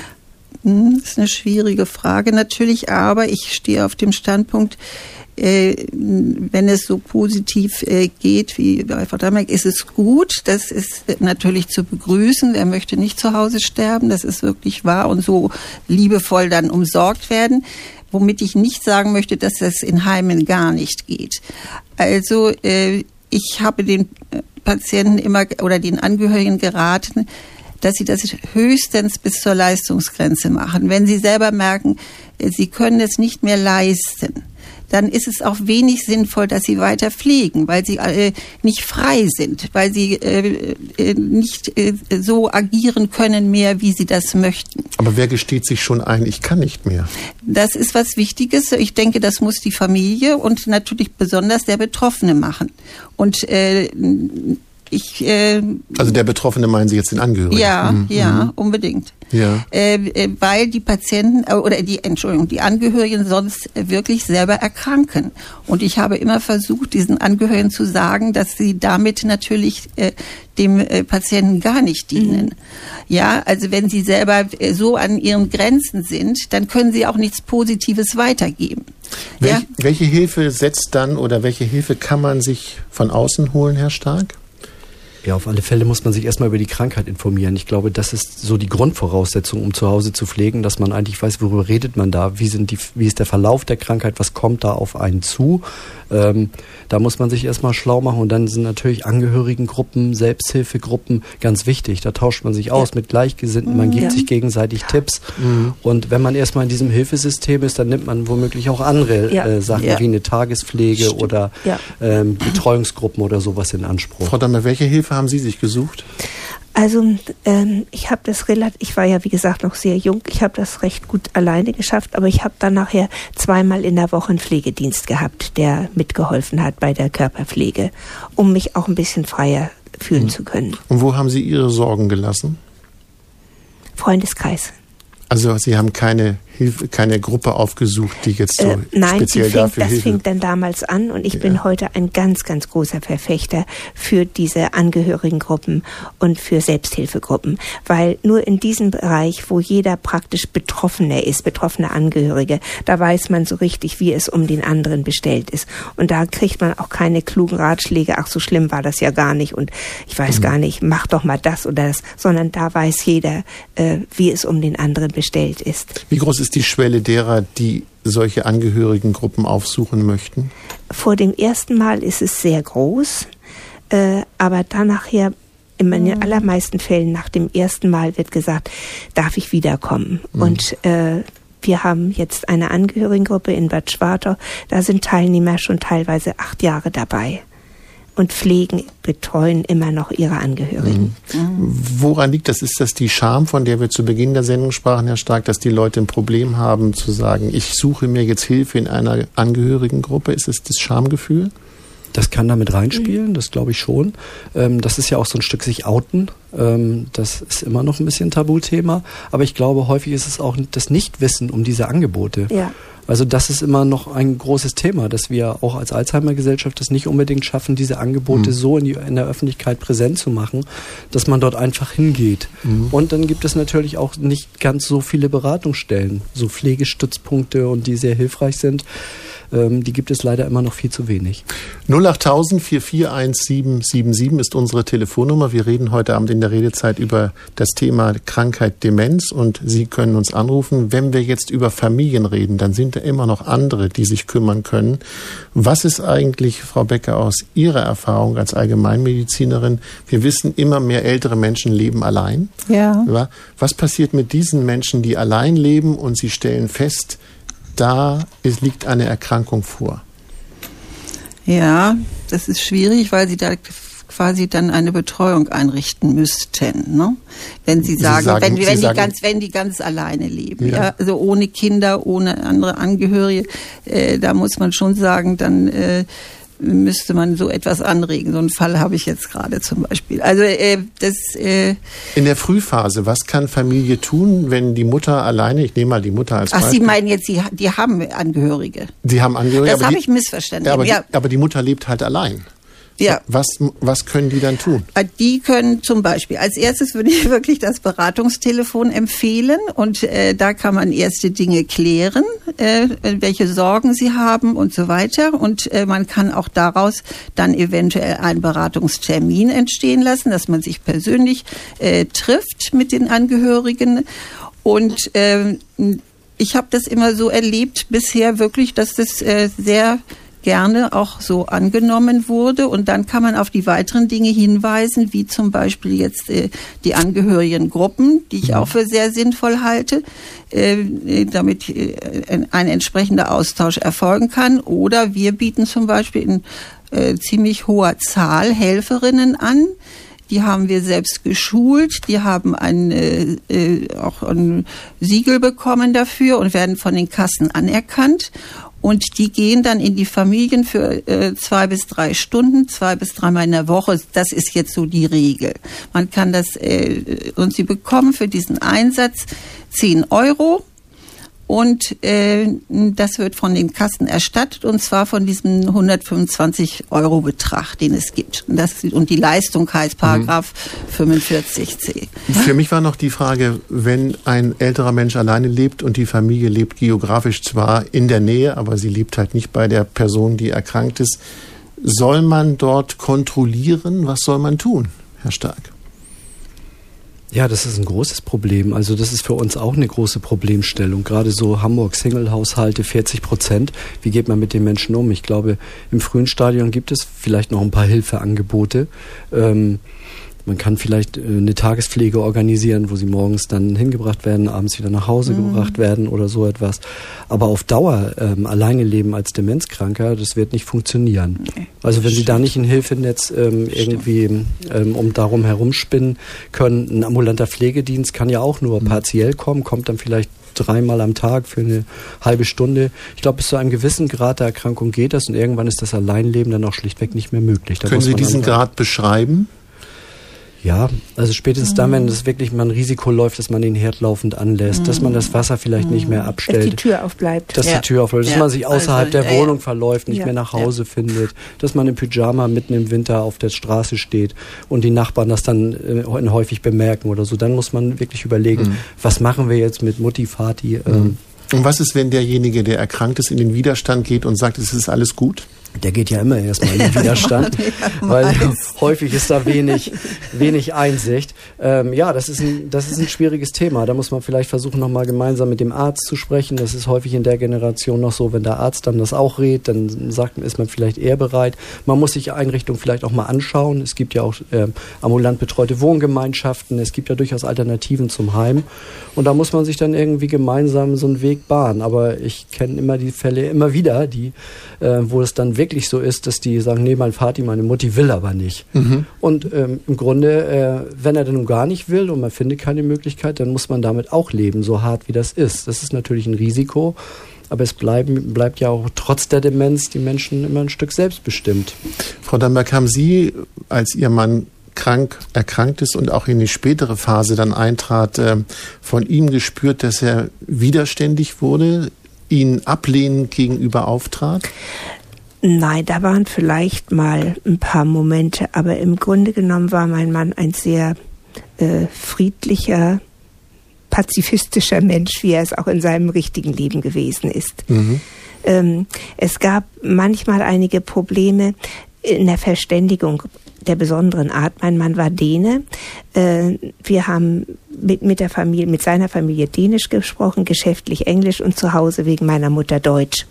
Das ist eine schwierige Frage natürlich, aber ich stehe auf dem Standpunkt, Äh, wenn es so positiv äh, geht wie bei Frau Damek, ist es gut. Das ist natürlich zu begrüßen. Wer möchte nicht zu Hause sterben? Das ist wirklich wahr und so liebevoll dann umsorgt werden. Womit ich nicht sagen möchte, dass das in Heimen gar nicht geht. Also äh, ich habe den Patienten immer oder den Angehörigen geraten, dass sie das höchstens bis zur Leistungsgrenze machen. Wenn sie selber merken, sie können es nicht mehr leisten, dann ist es auch wenig sinnvoll, dass sie weiter pflegen, weil sie äh, nicht frei sind, weil sie äh, äh, nicht äh, so agieren können mehr, wie sie das möchten. Aber wer gesteht sich schon ein, ich kann nicht mehr? Das ist was Wichtiges. Ich denke, das muss die Familie und natürlich besonders der Betroffene machen. Und äh, ich... Äh, also der Betroffene meinen Sie jetzt den Angehörigen? Ja, mhm. ja, mhm. unbedingt. Ja. Äh, weil die Patienten oder die Entschuldigung, die Angehörigen sonst wirklich selber erkranken. Und ich habe immer versucht, diesen Angehörigen zu sagen, dass sie damit natürlich äh, dem äh, Patienten gar nicht dienen. Mhm. Ja, also wenn sie selber äh, so an ihren Grenzen sind, dann können sie auch nichts Positives weitergeben. Welch, ja? Welche Hilfe setzt dann oder welche Hilfe kann man sich von außen holen, Herr Stark? Ja, auf alle Fälle muss man sich erstmal über die Krankheit informieren. Ich glaube, das ist so die Grundvoraussetzung, um zu Hause zu pflegen, dass man eigentlich weiß, worüber redet man da, wie sind die, wie ist der Verlauf der Krankheit, was kommt da auf einen zu. Ähm, da muss man sich erstmal schlau machen und dann sind natürlich Angehörigengruppen, Selbsthilfegruppen ganz wichtig. Da tauscht man sich aus ja. mit Gleichgesinnten, man gibt ja. sich gegenseitig Tipps. Mhm. Und wenn man erstmal in diesem Hilfesystem ist, dann nimmt man womöglich auch andere ja. äh, Sachen ja. wie eine Tagespflege Stimmt. oder ja. ähm, Betreuungsgruppen oder sowas in Anspruch. Frau Dammer, welche Hilfe haben Sie sich gesucht? Also ähm, ich habe das relativ, ich war ja wie gesagt noch sehr jung, ich habe das recht gut alleine geschafft, aber ich habe dann nachher zweimal in der Woche einen Pflegedienst gehabt, der mitgeholfen hat bei der Körperpflege, um mich auch ein bisschen freier fühlen mhm. zu können. Und wo haben Sie Ihre Sorgen gelassen? Freundeskreis. Also Sie haben keine Hilfe, keine Gruppe aufgesucht, die jetzt so äh, nein, speziell fing, dafür das Hilfe... fing dann damals an und ich ja. bin heute ein ganz, ganz großer Verfechter für diese Angehörigengruppen und für Selbsthilfegruppen, weil nur in diesem Bereich, wo jeder praktisch Betroffener ist, betroffene Angehörige, da weiß man so richtig, wie es um den anderen bestellt ist. Und da kriegt man auch keine klugen Ratschläge, ach so schlimm war das ja gar nicht und ich weiß mhm. gar nicht, mach doch mal das oder das, sondern da weiß jeder, äh, wie es um den anderen bestellt ist. Wie groß ist die Schwelle derer, die solche Angehörigengruppen aufsuchen möchten? Vor dem ersten Mal ist es sehr groß, äh, aber dann nachher, in den allermeisten Fällen nach dem ersten Mal wird gesagt, darf ich wiederkommen? Mhm. Und äh, wir haben jetzt eine Angehörigengruppe in Bad Schwartau, da sind Teilnehmer schon teilweise acht Jahre dabei. Und pflegen, betreuen immer noch ihre Angehörigen. Mhm. Woran liegt das? Ist das die Scham, von der wir zu Beginn der Sendung sprachen, Herr Stark, dass die Leute ein Problem haben, zu sagen, ich suche mir jetzt Hilfe in einer Angehörigengruppe? Ist es das Schamgefühl? Das kann damit reinspielen, das glaube ich schon. Ähm, das ist ja auch so ein Stück sich outen. Ähm, das ist immer noch ein bisschen Tabuthema. Aber ich glaube, häufig ist es auch das Nichtwissen um diese Angebote. Ja. Also das ist immer noch ein großes Thema, dass wir auch als Alzheimer-Gesellschaft es nicht unbedingt schaffen, diese Angebote mhm. so in, die, in der Öffentlichkeit präsent zu machen, dass man dort einfach hingeht. Mhm. Und dann gibt es natürlich auch nicht ganz so viele Beratungsstellen, so Pflegestützpunkte und die sehr hilfreich sind. ähm, die gibt es leider immer noch viel zu wenig. null achttausend vier vier eins sieben sieben sieben ist unsere Telefonnummer. Wir reden heute Abend in der Redezeit über das Thema Krankheit Demenz und Sie können uns anrufen. Wenn wir jetzt über Familien reden, dann sind da immer noch andere, die sich kümmern können. Was ist eigentlich, Frau Becker, aus Ihrer Erfahrung als Allgemeinmedizinerin? Wir wissen, immer mehr ältere Menschen leben allein. Ja. Was passiert mit diesen Menschen, die allein leben und sie stellen fest, da ist, liegt eine Erkrankung vor? Ja, das ist schwierig, weil sie da quasi dann eine Betreuung einrichten müssten, ne? Wenn sie sagen, sie sagen wenn, wenn, sie die ganz, wenn die ganz alleine leben, ja. Ja, also ohne Kinder, ohne andere Angehörige, äh, da muss man schon sagen, dann äh, müsste man so etwas anregen. So einen Fall habe ich jetzt gerade zum Beispiel. Also äh, das. Äh In der Frühphase, was kann Familie tun, wenn die Mutter alleine, ich nehme mal die Mutter als Ach, Beispiel. Sie meinen jetzt, die, die haben Angehörige? Die haben Angehörige. Das habe ich missverstanden. Ja, aber, ja. die, aber die Mutter lebt halt allein. Ja. Was, was können die dann tun? Die können zum Beispiel, als erstes würde ich wirklich das Beratungstelefon empfehlen und äh, da kann man erste Dinge klären, äh, welche Sorgen sie haben und so weiter und äh, man kann auch daraus dann eventuell einen Beratungstermin entstehen lassen, dass man sich persönlich äh, trifft mit den Angehörigen und äh, ich habe das immer so erlebt bisher wirklich, dass das äh, sehr gerne auch so angenommen wurde und dann kann man auf die weiteren Dinge hinweisen, wie zum Beispiel jetzt äh, die Angehörigengruppen, die ich auch für sehr sinnvoll halte, äh, damit äh, ein entsprechender Austausch erfolgen kann. Oder wir bieten zum Beispiel in äh, ziemlich hoher Zahl Helferinnen an. Die haben wir selbst geschult, die haben ein, äh, auch ein Siegel bekommen dafür und werden von den Kassen anerkannt. Und die gehen dann in die Familien für äh, zwei bis drei Stunden, zwei bis dreimal in der Woche. Das ist jetzt so die Regel. Man kann das, äh, und sie bekommen für diesen Einsatz zehn Euro. Und äh, das wird von den Kassen erstattet, und zwar von diesem hundertfünfundzwanzig Euro Betrag, den es gibt. Und, das, und die Leistung heißt Paragraph mhm. fünfundvierzig c. Für mich war noch die Frage, wenn ein älterer Mensch alleine lebt und die Familie lebt geografisch zwar in der Nähe, aber sie lebt halt nicht bei der Person, die erkrankt ist, soll man dort kontrollieren? Was soll man tun, Herr Stark? Ja, das ist ein großes Problem. Also das ist für uns auch eine große Problemstellung. Gerade so Hamburg-Single-Haushalte, vierzig Prozent. Wie geht man mit den Menschen um? Ich glaube, im frühen Stadion gibt es vielleicht noch ein paar Hilfeangebote. Ähm, man kann vielleicht äh, eine Tagespflege organisieren, wo sie morgens dann hingebracht werden, abends wieder nach Hause mhm. gebracht werden oder so etwas. Aber auf Dauer ähm, alleine leben als Demenzkranker, das wird nicht funktionieren. Nee, also wenn Sie da nicht ein Hilfenetz ähm, irgendwie ähm, um darum herumspinnen können, ein ambulanter Pflegedienst kann ja auch nur mhm. partiell kommen, kommt dann vielleicht dreimal am Tag für eine halbe Stunde. Ich glaube, bis zu einem gewissen Grad der Erkrankung geht das und irgendwann ist das Alleinleben dann auch schlichtweg nicht mehr möglich. Da können Sie diesen Grad beschreiben? Ja, also spätestens dann, wenn es wirklich mal ein Risiko läuft, dass man den Herd laufend anlässt, mhm. dass man das Wasser vielleicht mhm. nicht mehr abstellt. Dass die Tür aufbleibt. Dass ja. die Tür aufbleibt, dass ja. man sich außerhalb also, der Wohnung äh, verläuft, nicht ja. mehr nach Hause ja. findet, dass man im Pyjama mitten im Winter auf der Straße steht und die Nachbarn das dann äh, häufig bemerken oder so. Dann muss man wirklich überlegen, mhm. was machen wir jetzt mit Mutti, Vati. Ähm, mhm. Und was ist, wenn derjenige, der erkrankt ist, in den Widerstand geht und sagt, es ist alles gut? Der geht ja immer erstmal in den Widerstand, weil häufig ist da wenig, wenig Einsicht. Ähm, ja, das ist ein, das ist ein schwieriges Thema. Da muss man vielleicht versuchen, nochmal gemeinsam mit dem Arzt zu sprechen. Das ist häufig in der Generation noch so, wenn der Arzt dann das auch rät, dann sagt, ist man vielleicht eher bereit. Man muss sich Einrichtungen vielleicht auch mal anschauen. Es gibt ja auch äh, ambulant betreute Wohngemeinschaften. Es gibt ja durchaus Alternativen zum Heim. Und da muss man sich dann irgendwie gemeinsam so einen Weg bahnen. Aber ich kenne immer die Fälle immer wieder, die, äh, wo es dann wirklich so ist, dass die sagen, nee, mein Vati, meine Mutti will aber nicht. Mhm. Und ähm, im Grunde, äh, wenn er dann nun gar nicht will und man findet keine Möglichkeit, dann muss man damit auch leben, so hart wie das ist. Das ist natürlich ein Risiko, aber es bleiben, bleibt ja auch trotz der Demenz die Menschen immer ein Stück selbstbestimmt. Frau Damberg, haben Sie, als Ihr Mann krank erkrankt ist und auch in die spätere Phase dann eintrat, äh, von ihm gespürt, dass er widerständig wurde, ihn ablehnend gegenüber auftrat? Nein, da waren vielleicht mal ein paar Momente, aber im Grunde genommen war mein Mann ein sehr äh, friedlicher, pazifistischer Mensch, wie er es auch in seinem richtigen Leben gewesen ist. Mhm. Ähm, es gab manchmal einige Probleme in der Verständigung der besonderen Art. Mein Mann war Däne. Äh, wir haben mit, mit der Familie, mit seiner Familie Dänisch gesprochen, geschäftlich Englisch und zu Hause wegen meiner Mutter Deutsch.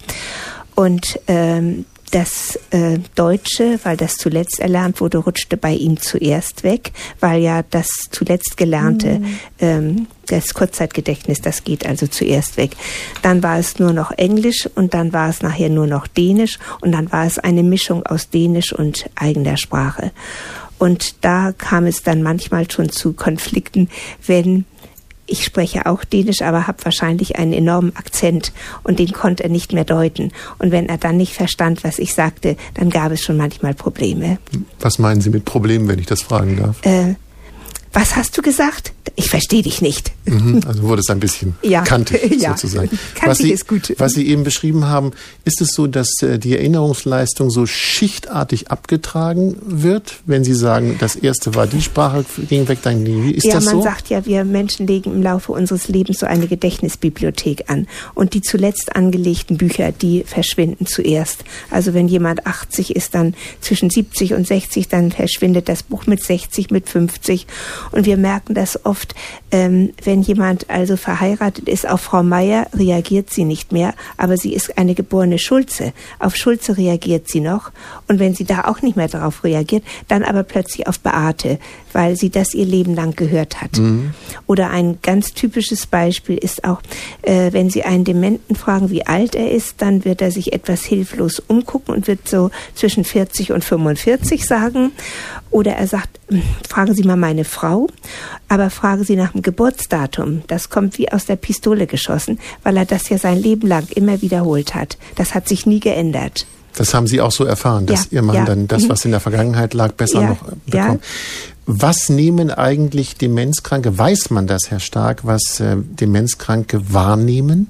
Und ähm, das äh, Deutsche, weil das zuletzt erlernt wurde, rutschte bei ihm zuerst weg, weil ja das zuletzt Gelernte, mhm. ähm, das Kurzzeitgedächtnis, das geht also zuerst weg. Dann war es nur noch Englisch und dann war es nachher nur noch Dänisch und dann war es eine Mischung aus Dänisch und eigener Sprache. Und da kam es dann manchmal schon zu Konflikten, wenn ich spreche auch Dänisch, aber habe wahrscheinlich einen enormen Akzent und den konnte er nicht mehr deuten. Und wenn er dann nicht verstand, was ich sagte, dann gab es schon manchmal Probleme. Was meinen Sie mit Problemen, wenn ich das fragen darf? Äh, was hast du gesagt? Ich verstehe dich nicht. Mhm, also wurde es ein bisschen ja. kantig ja. sozusagen. Kantig was Sie, ist gut. Was Sie eben beschrieben haben, ist es so, dass äh, die Erinnerungsleistung so schichtartig abgetragen wird, wenn Sie sagen, das erste war die Sprache, ging weg, dann ging die. Ist ja, das so? Ja, man sagt ja, wir Menschen legen im Laufe unseres Lebens so eine Gedächtnisbibliothek an. Und die zuletzt angelegten Bücher, die verschwinden zuerst. Also wenn jemand achtzig ist, dann zwischen siebzig und sechzig, dann verschwindet das Buch mit sechzig, mit fünfzig. Und wir merken das oft, ähm, wenn jemand also verheiratet ist, auf Frau Meier reagiert sie nicht mehr, aber sie ist eine geborene Schulze. Auf Schulze reagiert sie noch. Und wenn sie da auch nicht mehr drauf reagiert, dann aber plötzlich auf Beate, weil sie das ihr Leben lang gehört hat. Mhm. Oder ein ganz typisches Beispiel ist auch, äh, wenn Sie einen Dementen fragen, wie alt er ist, dann wird er sich etwas hilflos umgucken und wird so zwischen vierzig und fünfundvierzig sagen. Oder er sagt, fragen Sie mal meine Frau, aber fragen Sie nach dem Geburtsdatum. Das kommt wie aus der Pistole geschossen, weil er das ja sein Leben lang immer wiederholt hat. Das hat sich nie geändert. Das haben Sie auch so erfahren, dass ja, Ihr Mann ja. dann das, was in der Vergangenheit lag, besser ja, noch bekommt. Ja. Was nehmen eigentlich Demenzkranke, weiß man das, Herr Stark, was äh, Demenzkranke wahrnehmen?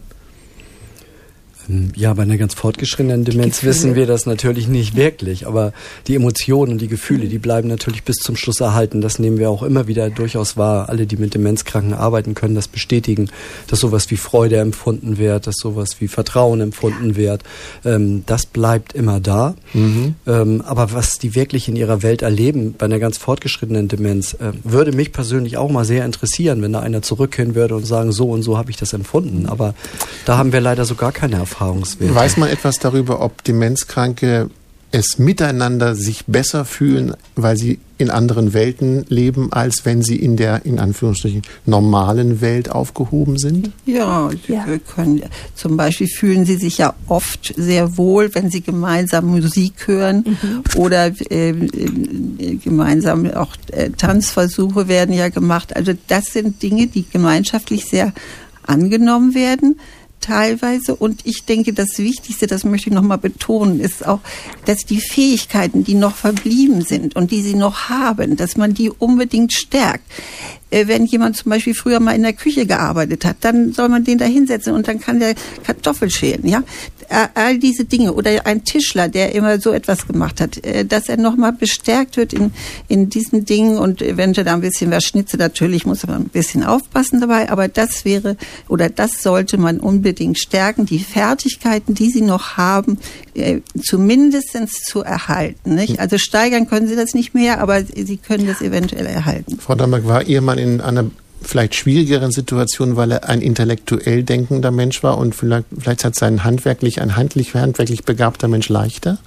Ja, bei einer ganz fortgeschrittenen Demenz wissen wir das natürlich nicht wirklich, aber die Emotionen und die Gefühle, die bleiben natürlich bis zum Schluss erhalten. Das nehmen wir auch immer wieder durchaus wahr. Alle, die mit Demenzkranken arbeiten, können das bestätigen, dass sowas wie Freude empfunden wird, dass sowas wie Vertrauen empfunden wird. Ähm, das bleibt immer da. Mhm. Ähm, aber was die wirklich in ihrer Welt erleben, bei einer ganz fortgeschrittenen Demenz, äh, würde mich persönlich auch mal sehr interessieren, wenn da einer zurückgehen würde und sagen, so und so habe ich das empfunden. Aber da haben wir leider so gar keine Erfahrung. Weiß man etwas darüber, ob Demenzkranke es miteinander sich besser fühlen, weil sie in anderen Welten leben, als wenn sie in der, in Anführungsstrichen, normalen Welt aufgehoben sind? Ja, ja. Wir können, zum Beispiel fühlen sie sich ja oft sehr wohl, wenn sie gemeinsam Musik hören mhm. oder äh, äh, gemeinsam auch äh, Tanzversuche werden ja gemacht. Also das sind Dinge, die gemeinschaftlich sehr angenommen werden. Teilweise. Und ich denke, das Wichtigste, das möchte ich nochmal betonen, ist auch, dass die Fähigkeiten, die noch verblieben sind und die sie noch haben, dass man die unbedingt stärkt. Wenn jemand zum Beispiel früher mal in der Küche gearbeitet hat, dann soll man den da hinsetzen und dann kann der Kartoffel schälen, ja. All diese Dinge. Oder ein Tischler, der immer so etwas gemacht hat, dass er nochmal bestärkt wird in, in diesen Dingen und wenn er da ein bisschen was schnitze, natürlich muss man ein bisschen aufpassen dabei, aber das wäre, oder das sollte man unbedingt stärken, die Fertigkeiten, die sie noch haben, zumindest zu erhalten, nicht? Also steigern können sie das nicht mehr, aber sie können das eventuell erhalten. Frau Damberg, war Ihr Mann in einer vielleicht schwierigeren Situation, weil er ein intellektuell denkender Mensch war und vielleicht, vielleicht hat sein handwerklich, ein handlich, handwerklich begabter Mensch leichter?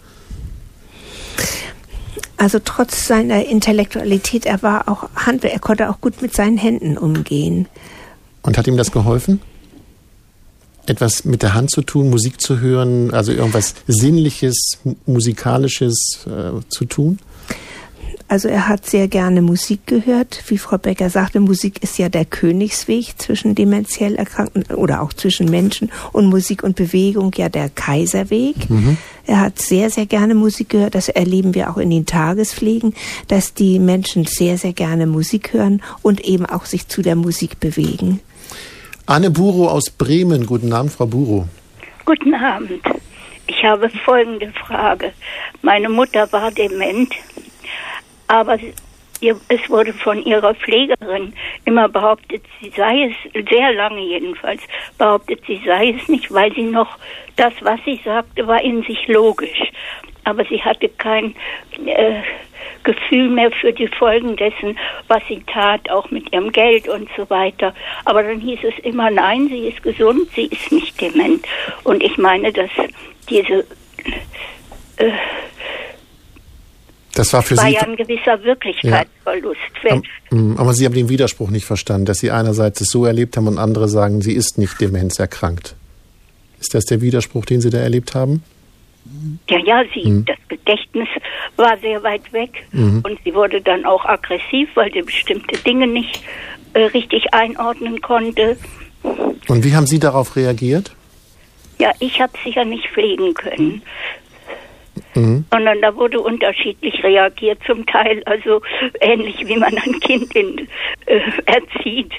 Also trotz seiner Intellektualität, er war auch Handwerker, er konnte auch gut mit seinen Händen umgehen. Und hat ihm das geholfen? Etwas mit der Hand zu tun, Musik zu hören, also irgendwas Sinnliches, Musikalisches äh, zu tun? Also er hat sehr gerne Musik gehört. Wie Frau Becker sagte, Musik ist ja der Königsweg zwischen dementiell Erkrankten oder auch zwischen Menschen und Musik und Bewegung ja der Kaiserweg. Mhm. Er hat sehr, sehr gerne Musik gehört. Das erleben wir auch in den Tagespflegen, dass die Menschen sehr, sehr gerne Musik hören und eben auch sich zu der Musik bewegen. Anne Burow aus Bremen. Guten Abend, Frau Burow. Guten Abend. Ich habe folgende Frage. Meine Mutter war dement, aber ihr, es wurde von ihrer Pflegerin immer behauptet, sie sei es, sehr lange jedenfalls, behauptet, sie sei es nicht, weil sie noch, das, was sie sagte, war in sich logisch. Aber sie hatte kein äh, Gefühl mehr für die Folgen dessen, was sie tat, auch mit ihrem Geld und so weiter. Aber dann hieß es immer, nein, sie ist gesund, sie ist nicht dement. Und ich meine, dass diese äh, das war für war Sie ja ein gewisser Wirklichkeitsverlust. Ja. Aber Sie haben den Widerspruch nicht verstanden, dass Sie einerseits es so erlebt haben und andere sagen, sie ist nicht demenzerkrankt. Ist das der Widerspruch, den Sie da erlebt haben? Ja, ja, sie, mhm. das Gedächtnis war sehr weit weg mhm. und sie wurde dann auch aggressiv, weil sie bestimmte Dinge nicht äh, richtig einordnen konnte. Und wie haben Sie darauf reagiert? Ja, ich habe sie ja nicht pflegen können. Mhm. Sondern da wurde unterschiedlich reagiert, zum Teil also ähnlich wie man ein Kind in, äh, erzieht.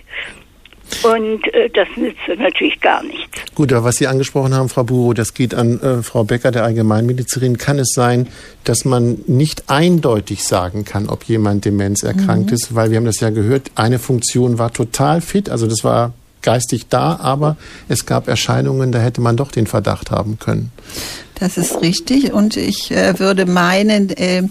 Und äh, das nützte natürlich gar nichts. Gut, aber was Sie angesprochen haben, Frau Buro, das geht an äh, Frau Becker, der Allgemeinmedizinerin. Kann es sein, dass man nicht eindeutig sagen kann, ob jemand demenzerkrankt mhm. ist? Weil wir haben das ja gehört, eine Funktion war total fit, also das war geistig da, aber es gab Erscheinungen, da hätte man doch den Verdacht haben können. Das ist richtig und ich äh, würde meinen, äh,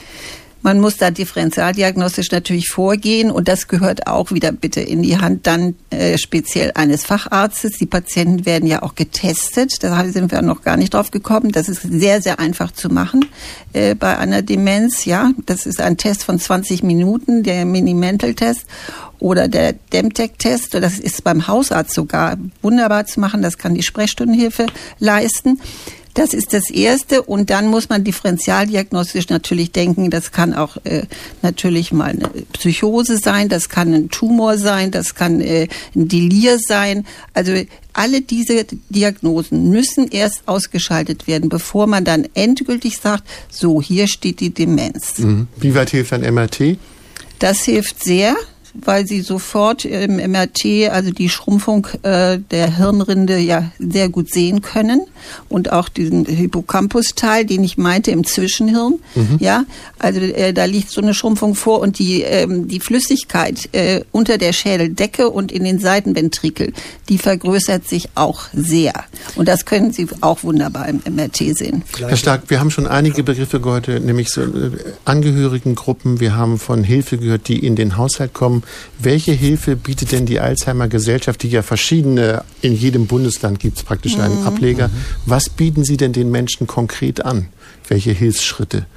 man muss da differentialdiagnostisch natürlich vorgehen und das gehört auch wieder bitte in die Hand dann äh, speziell eines Facharztes. Die Patienten werden ja auch getestet, da sind wir noch gar nicht drauf gekommen. Das ist sehr, sehr einfach zu machen äh, bei einer Demenz. Ja, das ist ein Test von zwanzig Minuten, der Mini-Mental-Test oder der Demtec-Test. Das ist beim Hausarzt sogar wunderbar zu machen, das kann die Sprechstundenhilfe leisten. Das ist das Erste und dann muss man differentialdiagnostisch natürlich denken, das kann auch äh, natürlich mal eine Psychose sein, das kann ein Tumor sein, das kann äh, ein Delir sein. Also alle diese Diagnosen müssen erst ausgeschaltet werden, bevor man dann endgültig sagt, so, hier steht die Demenz. Mhm. Wie weit hilft ein M R T? Das hilft sehr, weil sie sofort im M R T, also die Schrumpfung äh, der Hirnrinde ja sehr gut sehen können und auch diesen Hippocampus-Teil, den ich meinte im Zwischenhirn, mhm. ja, also äh, da liegt so eine Schrumpfung vor und die ähm, die Flüssigkeit äh, unter der Schädeldecke und in den Seitenventrikel, die vergrößert sich auch sehr und das können Sie auch wunderbar im M R T sehen. Herr Stark, wir haben schon einige Begriffe gehört, nämlich so äh, Angehörigengruppen, wir haben von Hilfe gehört, die in den Haushalt kommen. Welche Hilfe bietet denn die Alzheimer-Gesellschaft, die ja verschiedene, in jedem Bundesland gibt es praktisch einen mhm. Ableger. Was bieten Sie denn den Menschen konkret an? Welche Hilfsschritte?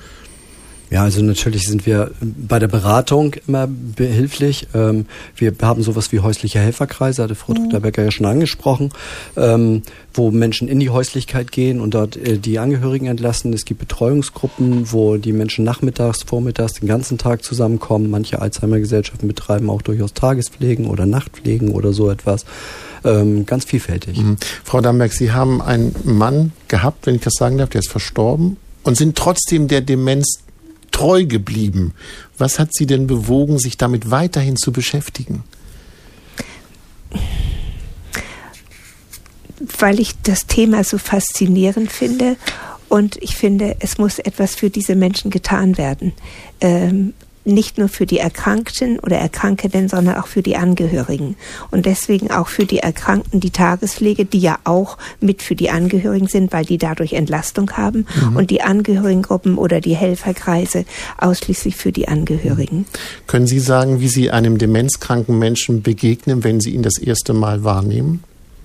Ja, also natürlich sind wir bei der Beratung immer behilflich. Ähm, wir haben sowas wie häusliche Helferkreise, hatte Frau mhm. Doktor Becker ja schon angesprochen, ähm, wo Menschen in die Häuslichkeit gehen und dort äh, die Angehörigen entlassen. Es gibt Betreuungsgruppen, wo die Menschen nachmittags, vormittags den ganzen Tag zusammenkommen. Manche Alzheimer-Gesellschaften betreiben auch durchaus Tagespflegen oder Nachtpflegen oder so etwas. Ähm, ganz vielfältig. Mhm. Frau Damberg, Sie haben einen Mann gehabt, wenn ich das sagen darf, der ist verstorben und sind trotzdem der Demenz treu geblieben. Was hat Sie denn bewogen, sich damit weiterhin zu beschäftigen? Weil ich das Thema so faszinierend finde und ich finde, es muss etwas für diese Menschen getan werden. Ähm, nicht nur für die Erkrankten oder Erkrankenden, sondern auch für die Angehörigen. Und deswegen auch für die Erkrankten die Tagespflege, die ja auch mit für die Angehörigen sind, weil die dadurch Entlastung haben. Mhm. Und die Angehörigengruppen oder die Helferkreise ausschließlich für die Angehörigen. Können Sie sagen, wie Sie einem demenzkranken Menschen begegnen, wenn Sie ihn das erste Mal wahrnehmen?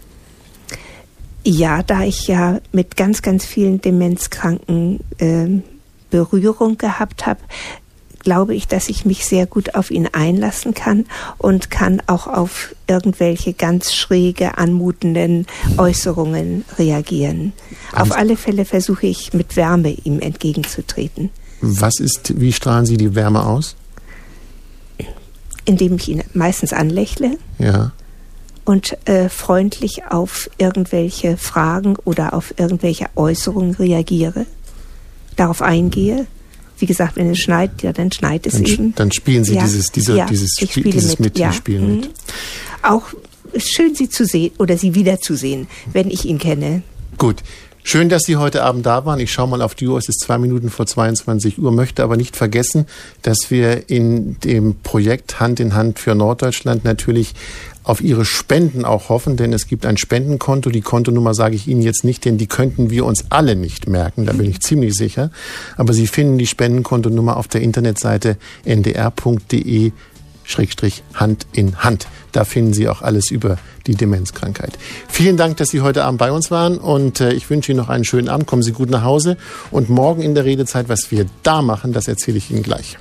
Ja, da ich ja mit ganz, ganz vielen Demenzkranken äh, Berührung gehabt habe, glaube ich, dass ich mich sehr gut auf ihn einlassen kann und kann auch auf irgendwelche ganz schräge, anmutenden Äußerungen reagieren. Haben auf alle Fälle versuche ich mit Wärme ihm entgegenzutreten. Was ist, wie strahlen Sie die Wärme aus? Indem ich ihn meistens anlächle. Ja. Und äh, freundlich auf irgendwelche Fragen oder auf irgendwelche Äußerungen reagiere, darauf eingehe. Wie gesagt, wenn es schneit, ja, dann schneit es dann, eben. Dann spielen Sie ja, dieses, diese, ja, dieses, ich Spiel, dieses mit, mit, ja. Spiel mhm. mit. Auch schön, Sie zu sehen oder Sie wiederzusehen, wenn ich ihn kenne. Gut. Schön, dass Sie heute Abend da waren. Ich schaue mal auf die Uhr, es ist zwei Minuten vor zweiundzwanzig Uhr, möchte aber nicht vergessen, dass wir in dem Projekt Hand in Hand für Norddeutschland natürlich auf Ihre Spenden auch hoffen, denn es gibt ein Spendenkonto. Die Kontonummer sage ich Ihnen jetzt nicht, denn die könnten wir uns alle nicht merken, da bin ich ziemlich sicher. Aber Sie finden die Spendenkontonummer auf der Internetseite n d r punkt d e Schrägstrich Hand in Hand. Da finden Sie auch alles über die Demenzkrankheit. Vielen Dank, dass Sie heute Abend bei uns waren und äh, ich wünsche Ihnen noch einen schönen Abend. Kommen Sie gut nach Hause und morgen in der Redezeit, was wir da machen, das erzähle ich Ihnen gleich.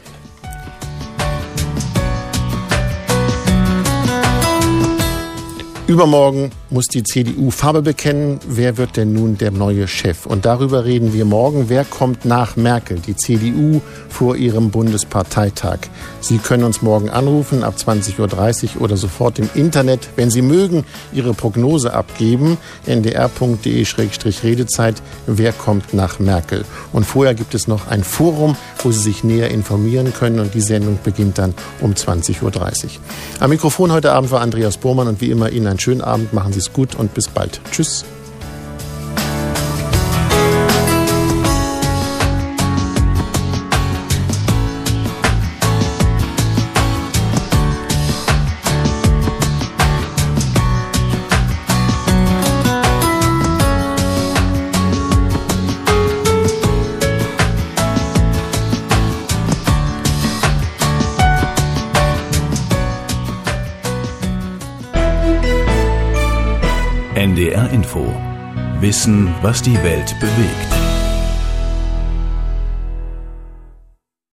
Übermorgen muss die C D U Farbe bekennen. Wer wird denn nun der neue Chef? Und darüber reden wir morgen. Wer kommt nach Merkel? Die C D U vor ihrem Bundesparteitag. Sie können uns morgen anrufen ab zwanzig Uhr dreißig oder sofort im Internet, wenn Sie mögen, Ihre Prognose abgeben. n d r punkt d e Schrägstrich Redezeit. Wer kommt nach Merkel? Und vorher gibt es noch ein Forum, wo Sie sich näher informieren können. Und die Sendung beginnt dann um zwanzig Uhr dreißig. Am Mikrofon heute Abend war Andreas Bormann und wie immer Ihnen ein schönen Abend, machen Sie es gut und bis bald. Tschüss. N D R Info. Wissen, was die Welt bewegt.